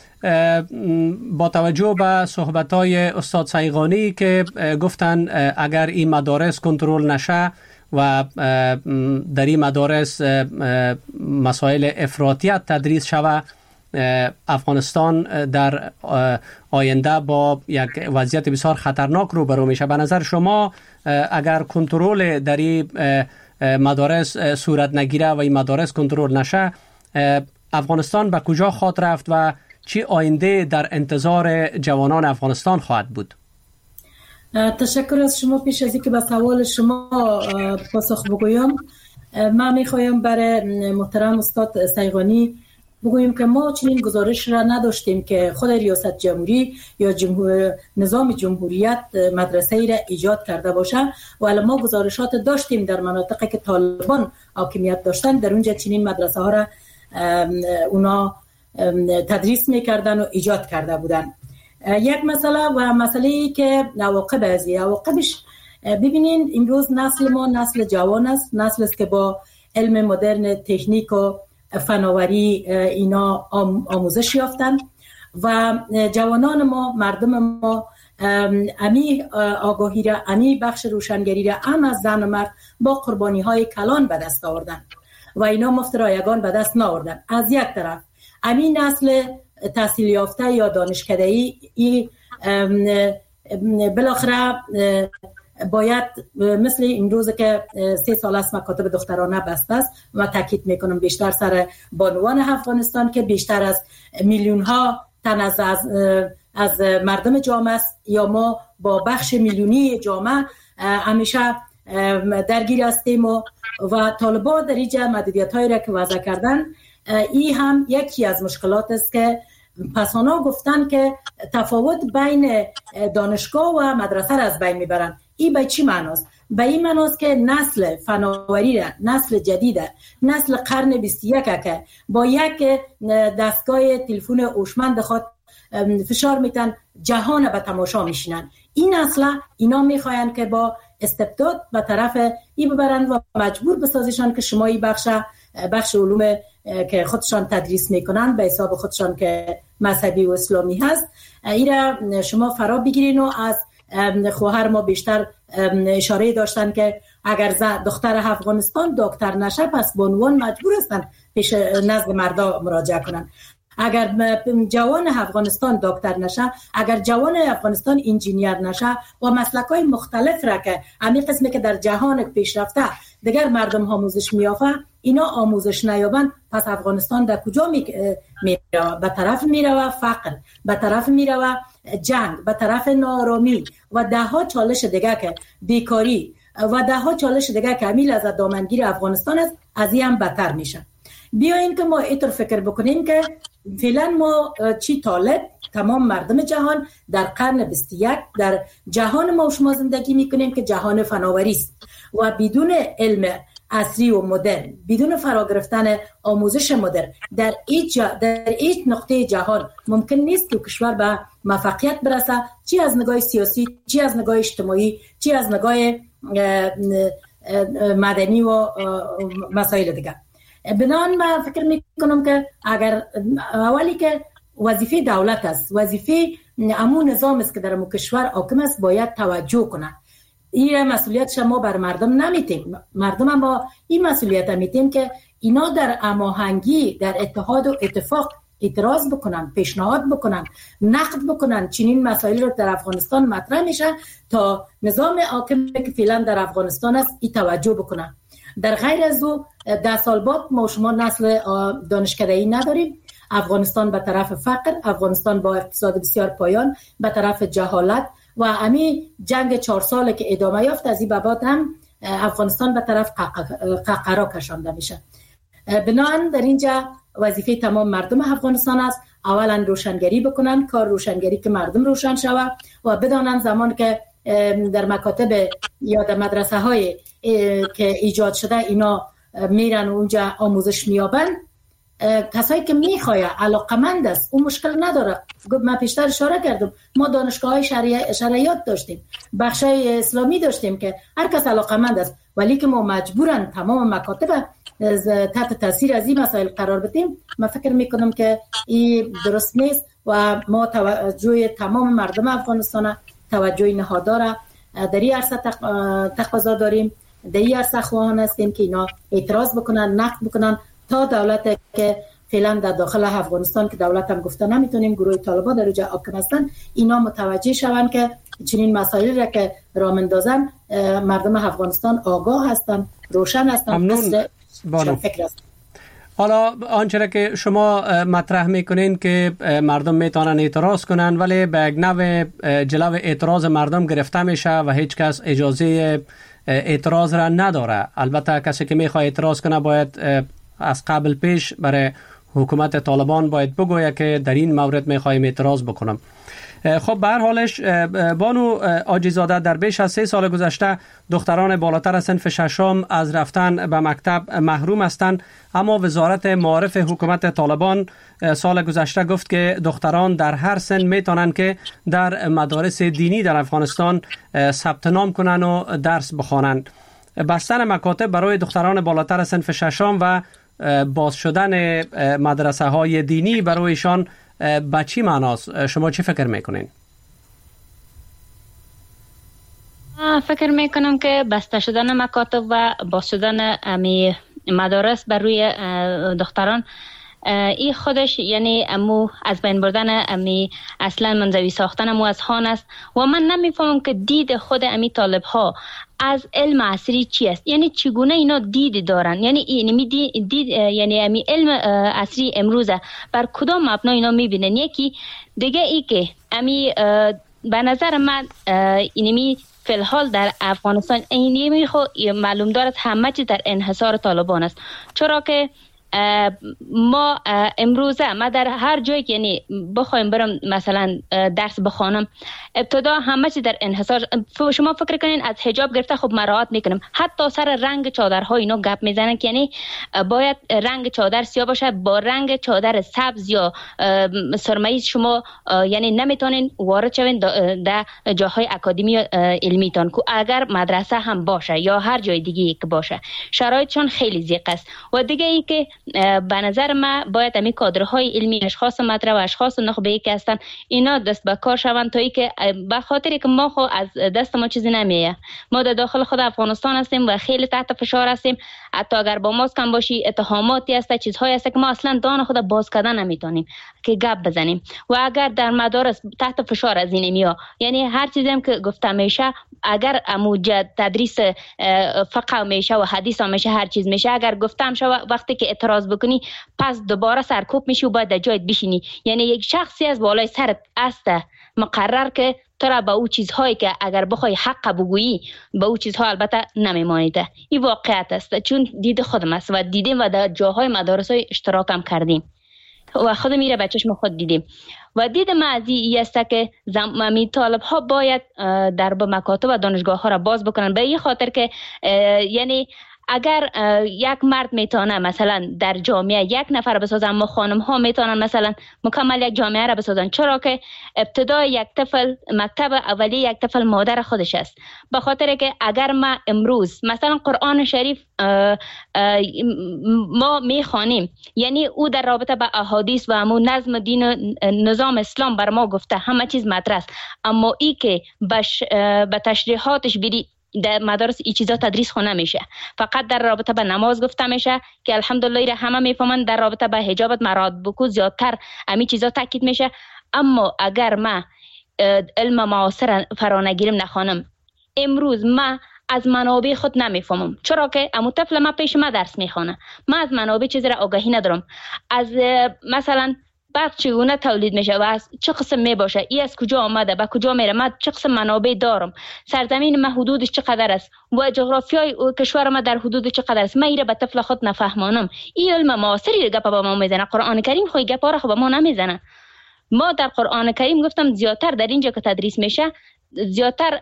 با توجه به صحبت‌های استاد سیغانی که گفتن اگر این مدارس کنترل نشه و در این مدارس مسائل افراطیت تدریس شود افغانستان در آینده با یک وضعیت بسیار خطرناک روبرو میشه. به نظر شما اگر کنترل در این مدارس صورت نگیره و این مدارس کنترل نشه، افغانستان به کجا خواهد رفت و چی آینده در انتظار جوانان افغانستان خواهد بود؟ تشکر از شما. پیش از اینکه به سوال شما پاسخ بگویم، من میخوایم برای محترم استاد سیغانی بگوییم که ما چنین گزارش را نداشتیم که خود ریاست جمهوری یا جمهور نظام جمهوریت مدرسه ای را ایجاد کرده باشه، ولی ما گزارشات داشتیم در مناطقی که طالبان حاکمیت داشتن، در اونجا چنین مدرسه ها را اونا تدریس میکردن و ایجاد کرده بودن. یک مسئله و مسئله‌ای که عواقب از این عواقبش ببینین، امروز نسل ما نسل جوان است، نسل است که با علم مدرن، تکنیک و فناوری اینا آموزش یافتن و جوانان ما، مردم ما امی آگاهی را، امی بخش روشنگری را هم از زن و مرد با قربانی های کلان به دست آوردن و اینا مفت رایگان به دست نآوردن. از یک طرف امی نسل تحصیل یافته یا دانشکده‌ای ای بالاخره باید مثل امروز که سه سال است مکاتب دخترانه بسته است و تاکید میکنم بیشتر سر بانوان افغانستان که بیشتر از میلیون ها تن از, از از مردم جامعه است، یا ما با بخش میلیونی جامعه همیشه درگیر هستیم و, و طالبان در اینجا محدودیت هایی را که وضع کردن، این هم یکی از مشکلات است که پسانا گفتن که تفاوت بین دانشگاه و مدرسه را از بین میبرن. این به چی معناست؟ به این معناست که نسل فناوری را، نسل جدید، نسل قرن بیست و یک که با یک دستگاه تلفن هوشمند خود فشار میتن جهان به تماشا میشینن، این نسل اینا میخواین که با استبداد به طرف این ببرن و مجبور بسازیشان که شما این بخش بخش علوم که خودشان تدریس میکنن به حساب خودشان که مذهبی و اسلامی هست، این را شما فرا بگیرین. و از خواهر ما بیشتر اشاره داشتن که اگر دختر افغانستان دکتر نشه پس بانوان مجبور هستن پیش نزد مردا مراجعه کنن. اگر جوان افغانستان دکتر نشه، اگر جوان افغانستان انجینیر نشه و مسلک‌های مختلف را که همین قسمی که در جهان پیشرفته دیگر مردم آموزش می‌یافته اینا آموزش نیابن، پس افغانستان در کجا میره؟ به طرف میره فقر، به طرف میره جنگ، به طرف نارامی و ده ها چالش دیگه که بیکاری و ده ها چالش دیگه که امیل از دامنگیر افغانستان است، از این هم بدتر میشه. بیاییم که ما اینطور فکر بکنیم که فعلا ما چی طالب تمام مردم جهان در قرن بیست و یک در جهان ما شما زندگی میکنیم که جهان فناوری است و بدون علم عصری و مدرن، بدون فرا گرفتن آموزش مدرن در هیچ در هیچ نقطه جهان ممکن نیست که کشور به موفقیت برسه، چی از نگاه سیاسی، چی از نگاه اجتماعی، چی از نگاه مدنی و مسائل دیگه. بنان من فکر میکنم که اگر اولی که وظیفه دولت است، وظیفه امون نظام است که در مو کشور حاکم است، باید توجه کنه. این مسئولیت شما بر مردم نمیتیم، مردم ما این مسئولیت میتیم که اینا در هماهنگی، در اتحاد و اتفاق اعتراض بکنن، پیشنهاد بکنن، نقد بکنن. چنین مسائل رو در افغانستان مطرح میشه تا نظام حاکم که فعلا در افغانستان است این توجه بکنن. در غیر از او ده سال بعد ما شما نسل دانشکده‌ای نداریم. افغانستان به طرف فقر، افغانستان با اقتصاد بسیار پایان به طرف جهالت و همین جنگ چهار ساله که ادامه یافت، از این بعد هم افغانستان به طرف قهقرا کشانده میشه. بنابراین در اینجا وظیفه تمام مردم افغانستان است اولا روشنگری بکنن، کار روشنگری که مردم روشن شود و بدانن زمان که در مکاتب یا در مدرسه های که ایجاد شده اینا میرن و اونجا آموزش میابن، کسایی که میخواه علاقمند است اون مشکل نداره. من پیشتر اشاره کردم ما دانشگاه های شرعیات داشتیم، بخش های اسلامی داشتیم که هر کس علاقمند است، ولی که ما مجبورن تمام مکاتب تحت تاثیر از این مسائل قرار بدیم. من فکر میکنم که این درست نیست و ما توجه تمام مردم افغانستان توجه نهادار در این عرصه تقاضا داریم. در این عرصه خواهان هستیم که اینا اعتراض بکنن، نقد بکنن تا دولت که فعلا در داخل افغانستان که دولت هم گفته نمیتونیم گروه طالبان در اونجا حاکم هستن، اینا متوجه شوند که چنین مسائلی را که راه میندازن مردم افغانستان آگاه هستن، روشن هستن. ممنون بانو. حالا آنچه که شما مطرح میکنین که مردم میتونن اعتراض کنن، ولی به یک نوع جلو اعتراض مردم گرفته میشه و هیچ کس اجازه اعتراض را نداره. البته کسی که میخواد اعتراض کنه باید از قبل پیش برای حکومت طالبان باید بگوید که در این مورد میخوایم اعتراض بکنم. خب به هر حالش بانو عاجزاده، در بیش از سه سال گذشته دختران بالاتر از صنف ششم از رفتن به مکتب محروم هستند، اما وزارت معارف حکومت طالبان سال گذشته گفت که دختران در هر سن میتونن که در مدارس دینی در افغانستان ثبت نام کنن و درس بخوانند. بستن مکاتب برای دختران بالاتر از صنف ششم و باز شدن مدرسه های دینی برایشان با چی معناست؟ شما چی فکر میکنین؟ فکر میکنم که بسته شدن مکاتب و باز شدن امی مدارس بر روی دختران این خودش یعنی امو از بین بردن امی اصلا منزوی ساختن امو از خان است و من نمیفهمم که دید خود امی طالب ها از علم عصری چی است، یعنی چگونه اینا دید دارن، یعنی اینمی دید, دید یعنی امی علم عصری امروزه بر کدام مبنا اینا میبینن. یکی دیگه ای که امی به نظر من اینمی فی الحال در افغانستان اینمی خو معلوم دارد همه چیز در انحصار طالبان است، چرا که ما امروزه ما در هر جایی که یعنی بخوایم برم مثلا درس بخوانم ابتدا همه چی در انحصار. شما فکر کنین از حجاب گرفته خب مراعات میکنم، حتی سر رنگ چادرها اینا گپ میزنن که یعنی باید رنگ چادر سیاه باشه، با رنگ چادر سبز یا سرمه‌ای شما یعنی نمیتونین وارد شوین در جاهای اکادمی علمی تان که اگر مدرسه هم باشه یا هر جای دیگه که باشه شرایطشون خیلی ضیق است. و دیگه ای که به نظر ما باید همین کادرهای علمی اشخاص مطرح و اشخاص نخبه‌ای که هستن اینا دست به کار شوند تا ای که به خاطری که ما خو از دست ما چیزی نمیه، ما در داخل خود افغانستان هستیم و خیلی تحت فشار هستیم، حتی اگر با ماست کم باشی اتهاماتی هست، چیزهایی هست که ما اصلا دان خود باز کردن نمیتونیم که گپ بزنیم. و اگر در مدارس تحت فشار از این میا، یعنی هر چیزی هم که گفته میشه اگر موجد تدریس فقه میشه و حدیث میشه هر چیز میشه، اگر گفتم شو وقتی که اعتراض بکنی پس دوباره سرکوب میشی و باید در جایت بشینی. یعنی یک شخصی از بالای سرت است مقرر که تو را به او چیزهایی که اگر بخوای حق بگویی به او چیزها البته نمیمانیده. این واقعیت است، چون دید خودم است و دیدیم و در جاهای مدارس های اشتراک هم کردیم و خود میره به چشم خود دیدیم. و دید ما از این است که زمانی طالب ها باید در به مکاتب و دانشگاه ها را باز بکنن، به این خاطر که یعنی اگر یک مرد میتونه مثلا در جامعه یک نفر بسازن، اما خانم ها میتونن مثلا مکمل یک جامعه را بسازن، چرا که ابتدا یک طفل مکتب اولی یک طفل مادر خودش است. به خاطر که اگر ما امروز مثلا قرآن شریف اه اه ما میخوانیم، یعنی او در رابطه با احادیث و همون نظم دین و نظام اسلام بر ما گفته همه چیز مطرح است، اما ای که به تشریحاتش بری در مدارس این چیزا تدریس خو نمیشه، فقط در رابطه با نماز گفته میشه که الحمدلله همه میفهمن، در رابطه با حجابت مراد بکو زیادتر امی چیزا تاکید میشه. اما اگر ما علم معاصر فرا نگیریم نخوانم، امروز ما از منابع خود نمیفهمم، چرا که امو طفل ما پیش ما درس میخونه، ما از منابع چیزی را آگاهی ندارم، از مثلا بعد چگونه تولید میشه و از چه قسم می باشه، ای از کجا آمده، با کجا میره، من چه قسم منابع دارم، سرزمین ما حدودش چقدر است و جغرافیای کشور ما در حدود چقدر است، من ایره به طفل خود نفهمانم. این علم معاصری گپ با ما میزنه، قرآن کریم خو گپا را خو با ما نمیزنه. ما در قرآن کریم گفتم زیادتر در اینجا که تدریس میشه، زیادتر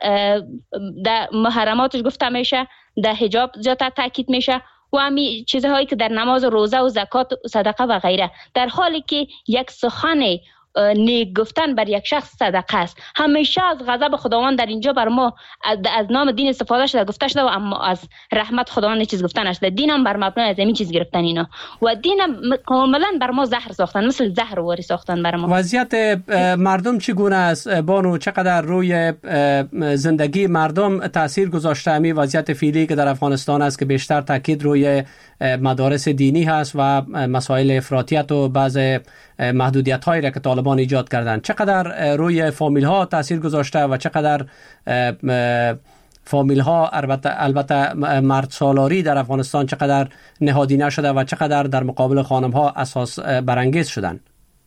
در محرماتش گفته میشه، در حجاب زیادتر تاکید میشه و همی چیزهایی که در نماز و روزه و زکات و صدقه و غیره، در حالی که یک سخن نیک گفتن بر یک شخص صدقه است. همیشه از غضب خداوند در اینجا بر ما از, از نام دین استفاده شده، گفته شده، و اما از رحمت خداوند چیز گفتن نشده. دین هم بر مبنای از همین چیز گرفتن اینا، و دین هم کاملا بر ما زهر ساختن، مثل زهر واری ساختن بر ما. وضعیت مردم چگونه است بانو؟ چقدر روی زندگی مردم تاثیر گذاشته همین وضعیت فعلی که در افغانستان است که بیشتر تاکید روی مدارس دینی هست و مسائل افراطیت و بعض محدودیت هایی را که طالبان ایجاد کردند؟ چقدر روی فامیل ها تاثیر گذاشته و چقدر فامیل ها البته البته مرد سالاری در افغانستان چقدر نهادینه شده و چقدر در مقابل خانم ها اساس برانگیز شدن؟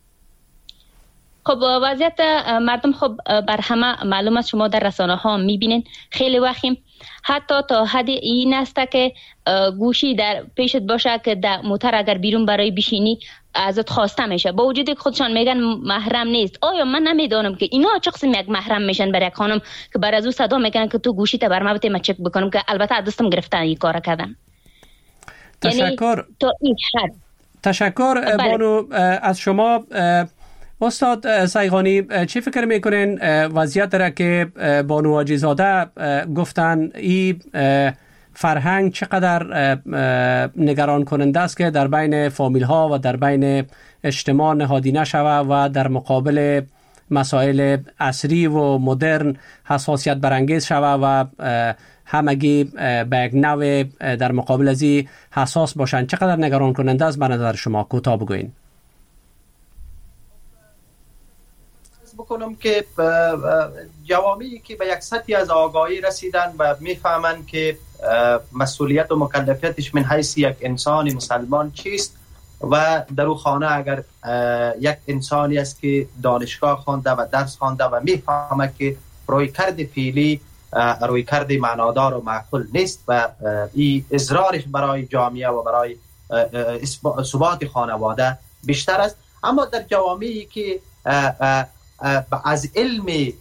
خب وضعیت مردم خب بر همه معلوم است، شما در رسانه ها میبینین خیلی وقیم حتی تا حد این است که گوشی در پیشت باشه که در موتر اگر بیرون برای بشینی ازت خواسته میشه، با وجودی که خودشان میگن محرم نیست. آیا من نمیدونم که اینا چه قسم یک محرم میشن برای یک خانم که بر از او صدا میکنن که تو گوشی تا بر ما بده ما چک بکنم، که البته دستم گرفتن این کار کردم. تشکر. یعنی تو این حد. تشکر بانو از شما. استاد سیغانی، چی فکر میکنین وضعیت را که بانو حاجی زاده گفتن این فرهنگ چقدر نگران کننده است که در بین فامیل ها و در بین اجتماع نهادینه شود و در مقابل مسائل عصری و مدرن حساسیت برانگیز شود و همگی به یک نوع در مقابل از این حساس باشند؟ چقدر نگران کننده است به نظر شما؟ کوتاه بگوین. بکنم که جوامعی که به یک سطحی از آگاهی رسیدن و میفهمند که مسئولیت و مکلفیتش من حیث یک انسان مسلمان چیست، و در او خانه اگر یک انسانی است که دانشگاه خوانده و درس خوانده و میفهمه که رویکرد فعلی رویکرد معنادار و معقول نیست و این اضرارش برای جامعه و برای ثبات خانواده بیشتر است. اما در جوامعی که از علم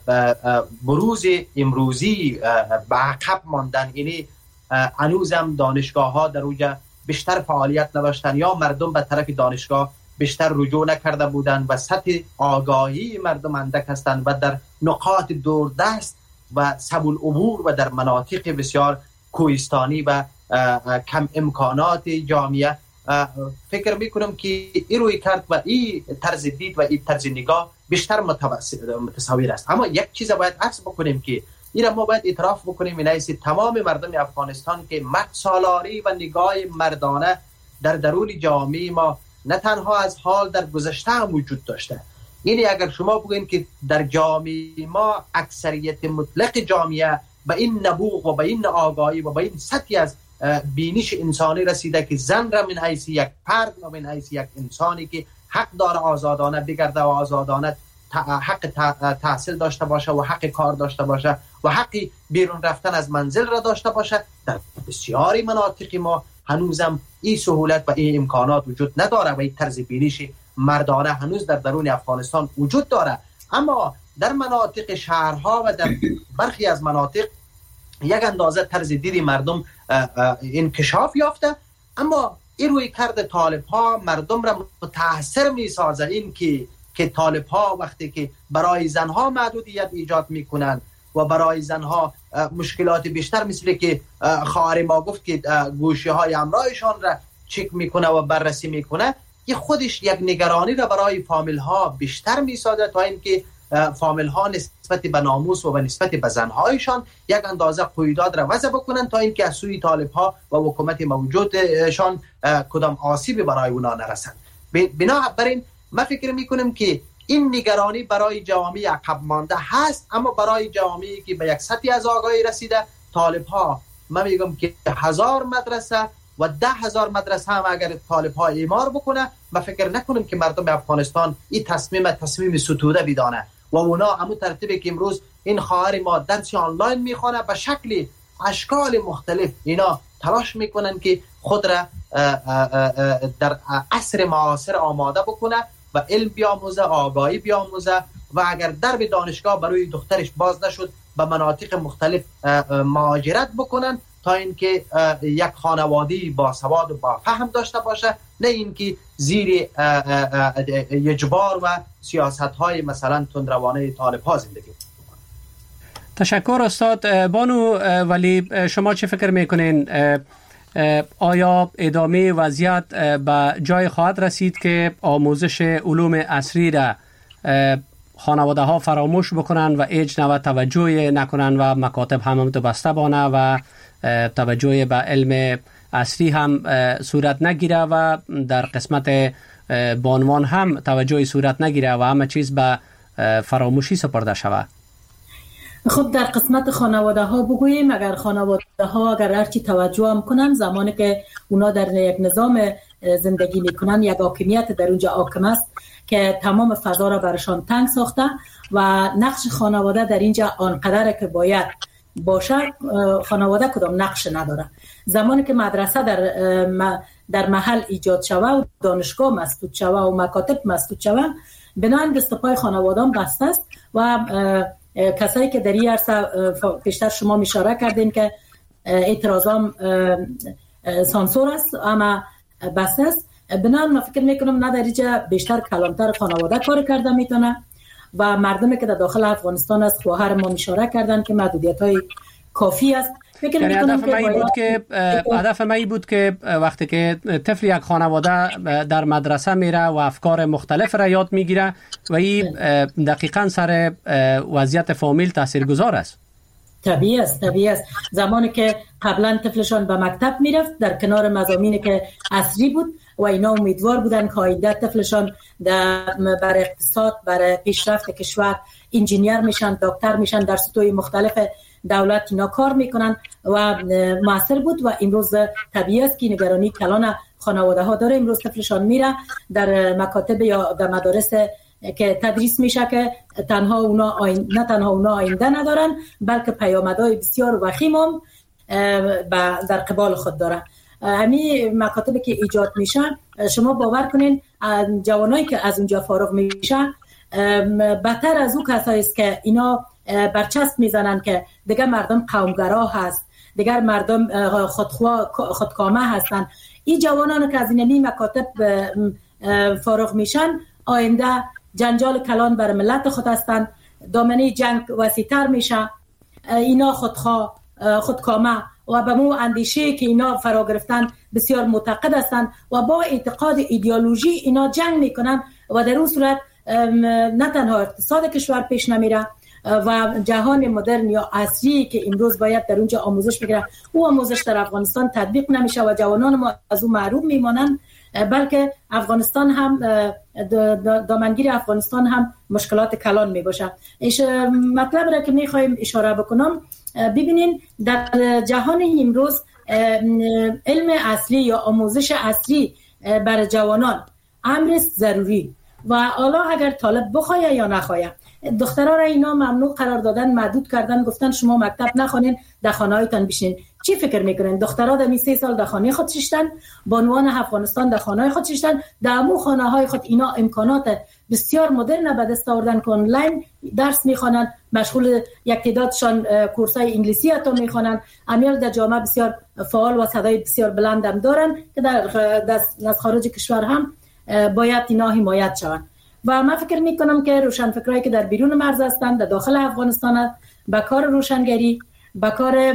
بروز امروزی به عقب ماندن، یعنی هنوزم دانشگاه ها در اوجه بیشتر فعالیت نداشتن یا مردم به طرف دانشگاه بیشتر رجوع نکرده بودند و سطح آگاهی مردم اندک هستند و در نقاط دوردست و سبل العبور و در مناطق بسیار کوهستانی و کم امکانات جامعه، فکر میکنم که این روی کرد و این طرز دید و این طرز نگاه بیشتر متساوی است. اما یک چیز باید عکس بکنیم که این ما باید اعتراف بکنیم، این است تمام مردم افغانستان که مرد سالاری و نگاه مردانه در درون جامعه ما نه تنها از حال در گذشته هم وجود داشته. یعنی اگر شما بگوین که در جامعه ما اکثریت مطلق جامعه به این نبوغ و به این آگاهی و به این سطحی از بینش انسانی رسیده که زن را من حیث یک فرد و من حیث یک انسانی که حق داره آزادانه بگرده و آزادانه حق تحصیل داشته باشه و حق کار داشته باشه و حق بیرون رفتن از منزل را داشته باشه، در بسیاری مناطق ما هنوزم این سهولت و این امکانات وجود نداره و این طرز بینش مردانه هنوز در درون افغانستان وجود داره. اما در مناطق شهرها و در برخی از مناطق یک اندازه طرز دید مردم انکشاف یافته، اما این روی کرده طالب ها مردم را متاثر می سازه. این که که طالب ها وقتی که برای زنها محدودیت ایجاد میکنن و برای زنها مشکلات بیشتر، مثل که خواهر ما گفت که گوشی های همراهشان را چک میکنه و بررسی میکنه، یه خودش یک نگرانی را برای فامیل ها بیشتر میسازه تا اینکه فامیل ها نسبت به ناموس و به نسبت به زنهایشان یک اندازه قیودات را وضع بکنن تا اینکه از سوی طالب ها و حکومت موجودشان کدام آسیبی برای اونا نرسند. بنابراین من فکر میکنم که این نگرانی برای جوامع عقب مانده هست، اما برای جوامعی که به یک سطحی از آگاهی رسیده، طالب ها من میگم که هزار مدرسه و ده هزار مدرسه هم اگر طالب ها اعمار بکنه، من فکر نکنم که مردم افغانستان این تصمیم تصمیم ستوده بدانه و اونا همون ترتیبی که امروز این خواهر ما درس آنلاین میخوانه به شکل اشکال مختلف اینا تلاش میکنن که خود را در عصر معاصر آماده بکنه و علم بیاموزه، آگاهی بیاموزه و اگر درب دانشگاه برای دخترش باز نشد به مناطق مختلف مهاجرت بکنن تا اینکه یک خانواده‌ای با سواد و با فهم داشته باشه، نه اینکه زیر اجبار و سیاست های مثلا تندروانه طالب ها زندگی. تشکر استاد. بانو ولی شما چه فکر میکنین؟ آیا ادامه وضعیت به جای خواهد رسید که آموزش علوم عصری را خانواده ها فراموش بکنن و هیچ نوع توجه نکنن و مکاتب هم تو بسته بانه و توجه به علم عصری هم صورت نگیره و در قسمت بانوان هم توجه صورت نگیره و همه چیز به فراموشی سپرده شود؟ خب در قسمت خانواده ها بگوییم، اگر خانواده ها اگر هرچی توجه هم کنن، زمانی که اونا در یک نظام زندگی میکنن، یک حاکمیت در اونجا حاکم است که تمام فضا را برشان تنگ ساخته و نقش خانواده در اینجا آنقدر که باید باشه، خانواده کدام نقش نداره. زمانی که مدرسه در در محل ایجاد شوه و دانشگاه مسدود شوه و مکاتب مسدود شوه، بنابراین دست پای خانواده هم بسته است و کسایی که در این عرصه پیشتر شما اشاره کردین که اعتراضام سانسور است اما بسته است، بنابراین من فکر میکنم نه در اینجا بیشتر کلانتر خانواده کار کرده میتونه و مردمی که در داخل افغانستان است خواهر ما اشاره کردن که محدودیت های کافی است. یعنی هدف من این بود که هدف من این بود که وقتی که طفل یک خانواده در مدرسه میره و افکار مختلف را یاد میگیره و این دقیقاً سر وضعیت فامیل تاثیرگذار است. طبیعی است، طبیعی است. زمانی که قبلا طفلشان به مکتب میرفت در کنار مضامینی که عصری بود و اینا امیدوار بودن که آینده طفلشان برای اقتصاد، برای پیشرفت کشور انجینیر میشن، دکتر میشن، در سطوح مختلف دولت اینا کار میکنن و موثر بود و امروز طبیعی است که نگرانی کلان خانواده ها داره. امروز طفلشان میره در مکاتب یا در مدارس که تدریس میشه که تنها اونا آین... نه تنها اونا آینده ندارن بلکه پیامدهای بسیار وخیم هم در قبال خود داره. همین مکاتبی که ایجاد میشه، شما باور کنین جوانایی که از اونجا فارغ میشن بدتر از او کسایی است که اینا برچسب میزنن که دیگه مردم قومگرا هست، دیگر مردم خودخواه خودکامه هستن. این جوانان که از این مکاتب فارغ میشن آینده جنجال کلان بر ملت خود هستن، دامنه جنگ وسیع‌تر میشه. اینا خودخواه خودکامه و به مو اندیشه که اینا فرا گرفتن بسیار معتقد هستن و با اعتقاد ایدئولوژی اینا جنگ میکنن و در اون صورت نه تنها اقتصاد کشور پیش نمیره و جهان مدرن یا عصری که امروز باید در اونجا آموزش بگیره، او آموزش در افغانستان تطبیق نمیشه و جوانان ما از اون محروم میمانن، بلکه افغانستان هم دامنگیر افغانستان هم مشکلات کلان میباشه. ایش مطلب را که میخوایم اشاره بکنم، ببینین در جهان امروز علم اصلی یا آموزش اصلی برای جوانان امر ضروری و حالا اگر طالب بخواه یا نخواه، دخترها را اینا ممنوع قرار دادن، محدود کردن، گفتن شما مکتب نخوانین، در خانه‌هایتان بشین. چی فکر میکنین؟ دخترها در می سه سال در خانه خود ششتن، بانوان افغانستان در خانه‌های خود ششتن، در امو خانه‌های خود اینا امکانات بسیار مدرن به دست آوردن که آنلاین درس میخوانن، مشغول یک تعدادشان کورسای انگلیسی حتی میخوانن. امیال در جامعه بسیار فعال و صدای بسیار بلند هم دارن که در از خارج کشور هم باید اینا حمایت شوند. و من فکر میکنم که روشنفکرایی که در بیرون مرز هستند، در داخل افغانستان، با کار روشنگری، با کار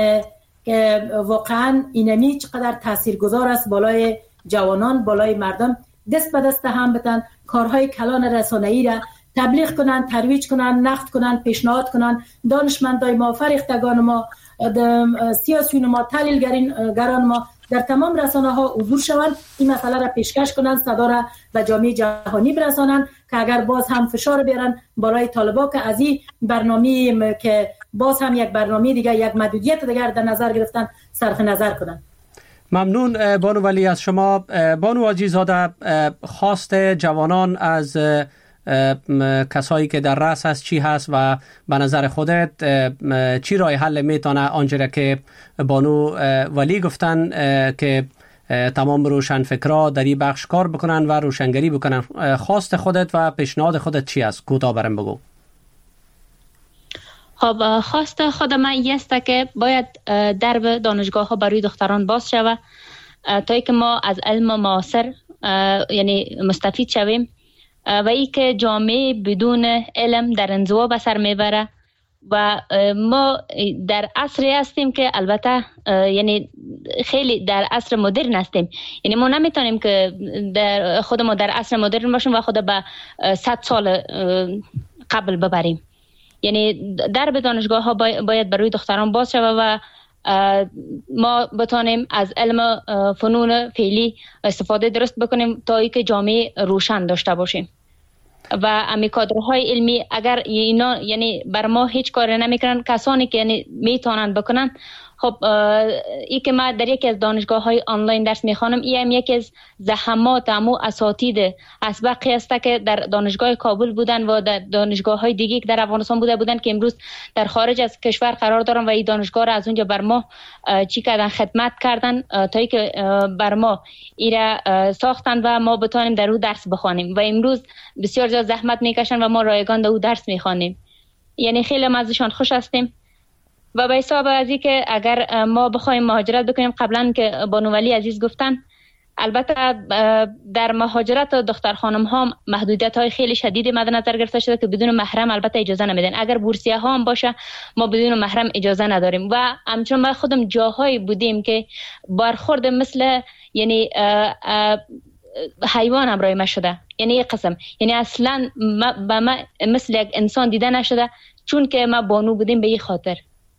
که واقعا اینمی چقدر تاثیرگذار است بالای جوانان، بالای مردم، دست به دست هم بتن کارهای کلان رسانه‌ای را تبلیغ کنن، ترویج کنن، نقد کنن، پیشنهاد کنن. دانشمندای ما، فرهیختگان ما، سیاسیون ما، تحلیلگران ما در تمام رسانه ها حضور شوند، این مسئله را پیشکش کنند، صدا را به جامعه جهانی برسانند که اگر باز هم فشار بیارن بالای طالبا که از این برنامه که باز هم یک برنامه دیگه، یک محدودیت دیگر در نظر گرفتن، صرف نظر کنند. ممنون بانو ولی از شما. بانو حاجی‌زاده، خواست جوانان از کسایی که در رأس هست چی هست و به نظر خودت چی راه حل میتونه؟ آنجوری که بانو ولی گفتن که تمام روشنفکرها در این بخش کار بکنن و روشنگری بکنن، خواست خودت و پیشنهاد خودت چی است؟ کوتاه برام بگو. خب خواست خود من این است که باید درب دانشگاه ها برای دختران باز شود تا ای که ما از علم معاصر یعنی مستفید شویم و ای که جامعه بدون علم در انزوا به سر میبره و ما در عصری هستیم که البته یعنی خیلی در عصر مدرن هستیم. یعنی ما نمیتونیم که در خود ما در عصر مدرن باشیم و خود به صد سال قبل ببریم. یعنی در به دانشگاه ها باید برای دختران باز شود و ما بتانیم از علم فنون فعلی استفاده درست بکنیم تا اینکه جامعه روشن داشته باشیم. و امی کادرهای علمی اگر اینا یعنی بر ما هیچ کاری نمیکنن، کسانی که یعنی میتونن بکنن، خب ای که ما در یکی از دانشگاه های آنلاین درس میخوانم، ای هم یکی از زحمات امو اساتید اسبقی است که در دانشگاه کابل بودن و در دانشگاه های دیگه که در افغانستان بوده بودن که امروز در خارج از کشور قرار دارن و این دانشگاه را از اونجا بر ما چی کردن، خدمت کردن تا ای که بر ما ایره ساختن و ما بتونیم در او درس بخوانیم و امروز بسیار زیاد زحمت میکشن و ما رایگان در او درس میخوانیم. یعنی خیلی ما ازشان خوش هستیم. و به حساب از این که اگر ما بخوایم مهاجرت بکنیم، قبلا که بانو ولی عزیز گفتن، البته در مهاجرت دختر خانم ها محدودیت های خیلی شدیدی مد نظر گرفته شده که بدون محرم البته اجازه نمیدن. اگر بورسیه ها هم باشه ما بدون محرم اجازه نداریم و همچنین ما خودم جاهایی بودیم که برخورد مثل یعنی حیوان هم رای ما شده. یعنی یک قسم یعنی اصلا به ما مثل یک انسان دیده نشده چون که ما بانو بودیم به این خاطر.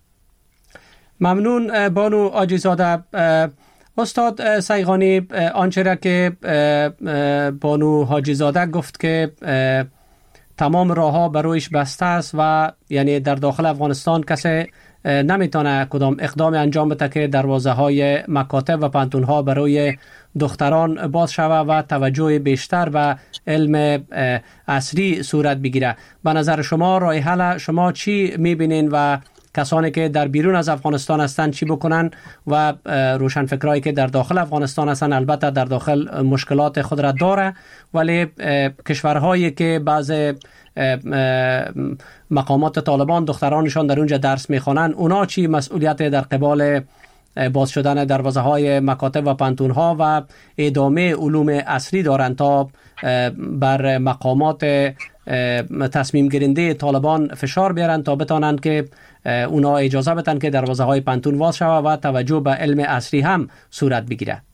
ممنون بانو حاجی زاده. استاد سیغانی، آنچه را که بانو حاجی زاده گفت که تمام راه ها برویش بسته است و یعنی در داخل افغانستان کسی نمیتونه کدام اقدام انجام بده که دروازه های مکاتب و پانتون ها برای دختران باز شود و توجه بیشتر به علم عصری صورت بگیره. به نظر شما راه حل شما چی میبینین و کسانی که در بیرون از افغانستان هستن چی بکنن و روشنفکرایی که در داخل افغانستان هستن البته در داخل مشکلات خود را داره، ولی کشورهایی که بعض مقامات طالبان دخترانشان در اونجا درس میخوانن، اونا چی مسئولیت در قبال باز شدن دروازه های مکاتب و پانتون ها و ادامه علوم عصری دارن تا بر مقامات تصمیم گیرنده طالبان فشار بیارن تا بتانند که اونا اجازه بدن که دروازه های پانتون باز شود و توجه به علم عصری هم صورت بگیره؟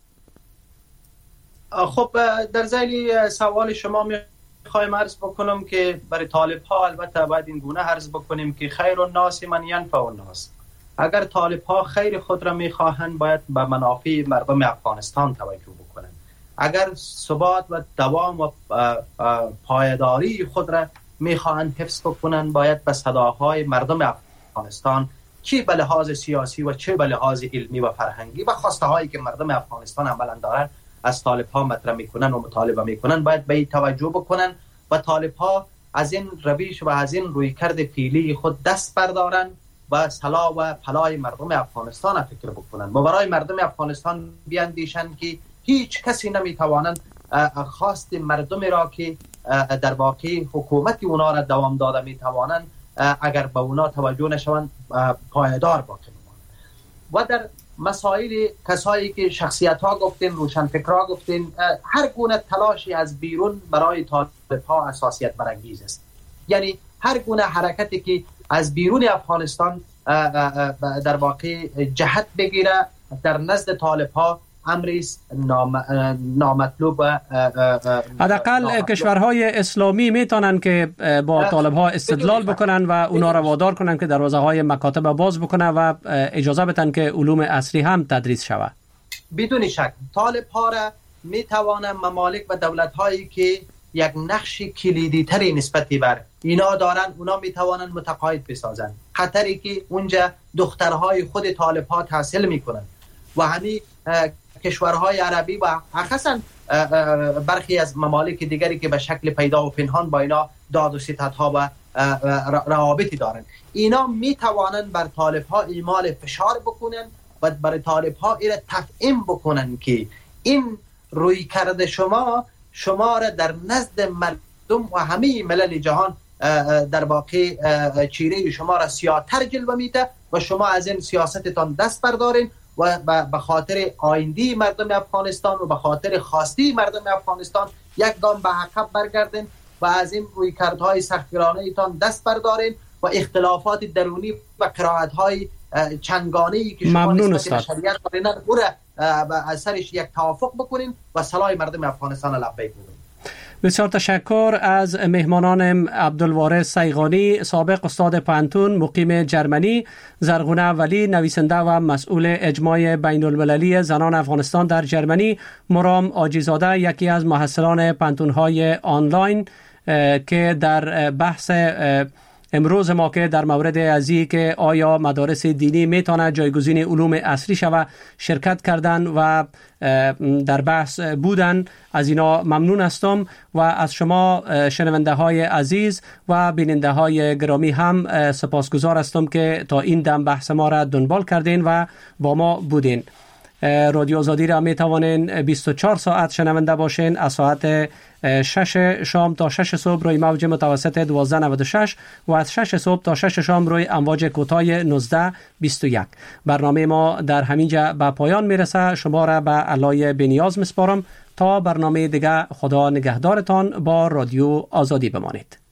خب در ذیل سوال شما میخوایم عرض بکنم که برای طالب ها البته باید این گونه عرض بکنیم که خیر الناس من ینفع الناس. اگر طالب ها خیر خود را میخواهند باید به منافع مردم افغانستان توجه بکنند. اگر ثبات و دوام و پایداری خود را میخواهند حفظ بکنند باید به صداهای مردم افغانستان چه به لحاظ سیاسی و چه به لحاظ علمی و فرهنگی و خواسته هایی که مردم افغانستان عملا دارند از طالب ها مطرح میکنن و مطالبه میکنن باید به این توجه بکنن و طالب ها از این رویش و از این رویکرد فعلی خود دست بردارن و صلاح و فلاح مردم افغانستان فکر بکنن و برای مردم افغانستان بیاندیشن که هیچ کسی نمیتوانند خواست مردم را که در واقع حکومت اونا را دوام داده میتوانند اگر به اونا توجه نشوند پایدار باقی میمانند. و در مسائل کسایی که شخصیت ها گفتین، روشنفکرها گفتین، هر گونه تلاشی از بیرون برای طالب ها اساسیت برانگیز است. یعنی هر گونه حرکتی که از بیرون افغانستان در واقع جهت بگیره در نزد طالب ها امری نام، نامطلوب و حداقل کشورهای اسلامی میتونن که با طالب ها استدلال بکنن و اونا را وادار کنن که دروازه های مکاتب باز بکنن و اجازه بدن که علوم عصری هم تدریس شود. بدون شک طالب ها را میتوانن ممالک و دولت هایی که یک نقش کلیدی تری نسبت بر اینا دارن اونا میتوانن متقاعد بسازن. خطری که اونجا دخترهای خود طالب ها تحصیل میکنن و همین کشورهای عربی و خاصا برخی از ممالک دیگری که به شکل پیدا و پنهان با اینا داد و ستد ها و روابطی دارن، اینا میتوانن بر طالب ها اعمال فشار بکنن و بر طالب ها اینا تفهیم بکنن که این روی کرده شما شما را در نزد مردم و همه ملل جهان در واقع چیره شما را سیاه‌تر جلوه میده و شما از این سیاستتان دست بردارین و به خاطر آینده مردم افغانستان و به خاطر خواسته مردم افغانستان یک گام به عقب برگردین و از این رویکردهای سختگیرانه ایتان دست بردارین و اختلافات درونی و قرائت‌های چندگانه‌ای که شما نسبت به شریعت دارین او را از سرش یک توافق بکنین و صلاح مردم افغانستان لبیک بگوین. بسیار تشکر از مهمانانم. عبدالوارث سیغانی، سابق استاد پانتون مقیم جرمنی، زرغونه ولی، نویسنده و مسئول اجماع بین المللی زنان افغانستان در جرمنی، مرام آجیزاده، یکی از محصلان پانتون‌های آنلاین که در بحث امروز ما که در مورد ازی که آیا مدارس دینی میتونه جایگزین علوم عصری شود شرکت کردن و در بحث بودن، از اینا ممنون هستم و از شما شنونده های عزیز و بیننده های گرامی هم سپاسگزار هستم که تا این دم بحث ما را دنبال کردین و با ما بودین. رادیو آزادی را می توانین بیست و چهار ساعت شنونده باشین از ساعت شش شام تا شش صبح روی موج متوسط دوازده نود و شش و از شش صبح تا شش شام روی امواج کوتاه نوزده بیست و یک. برنامه ما در همینجا به پایان میرسه. شما را به علای بنیاز میسپارم تا برنامه دیگه. خدا نگهدارتان. با رادیو آزادی بمانید.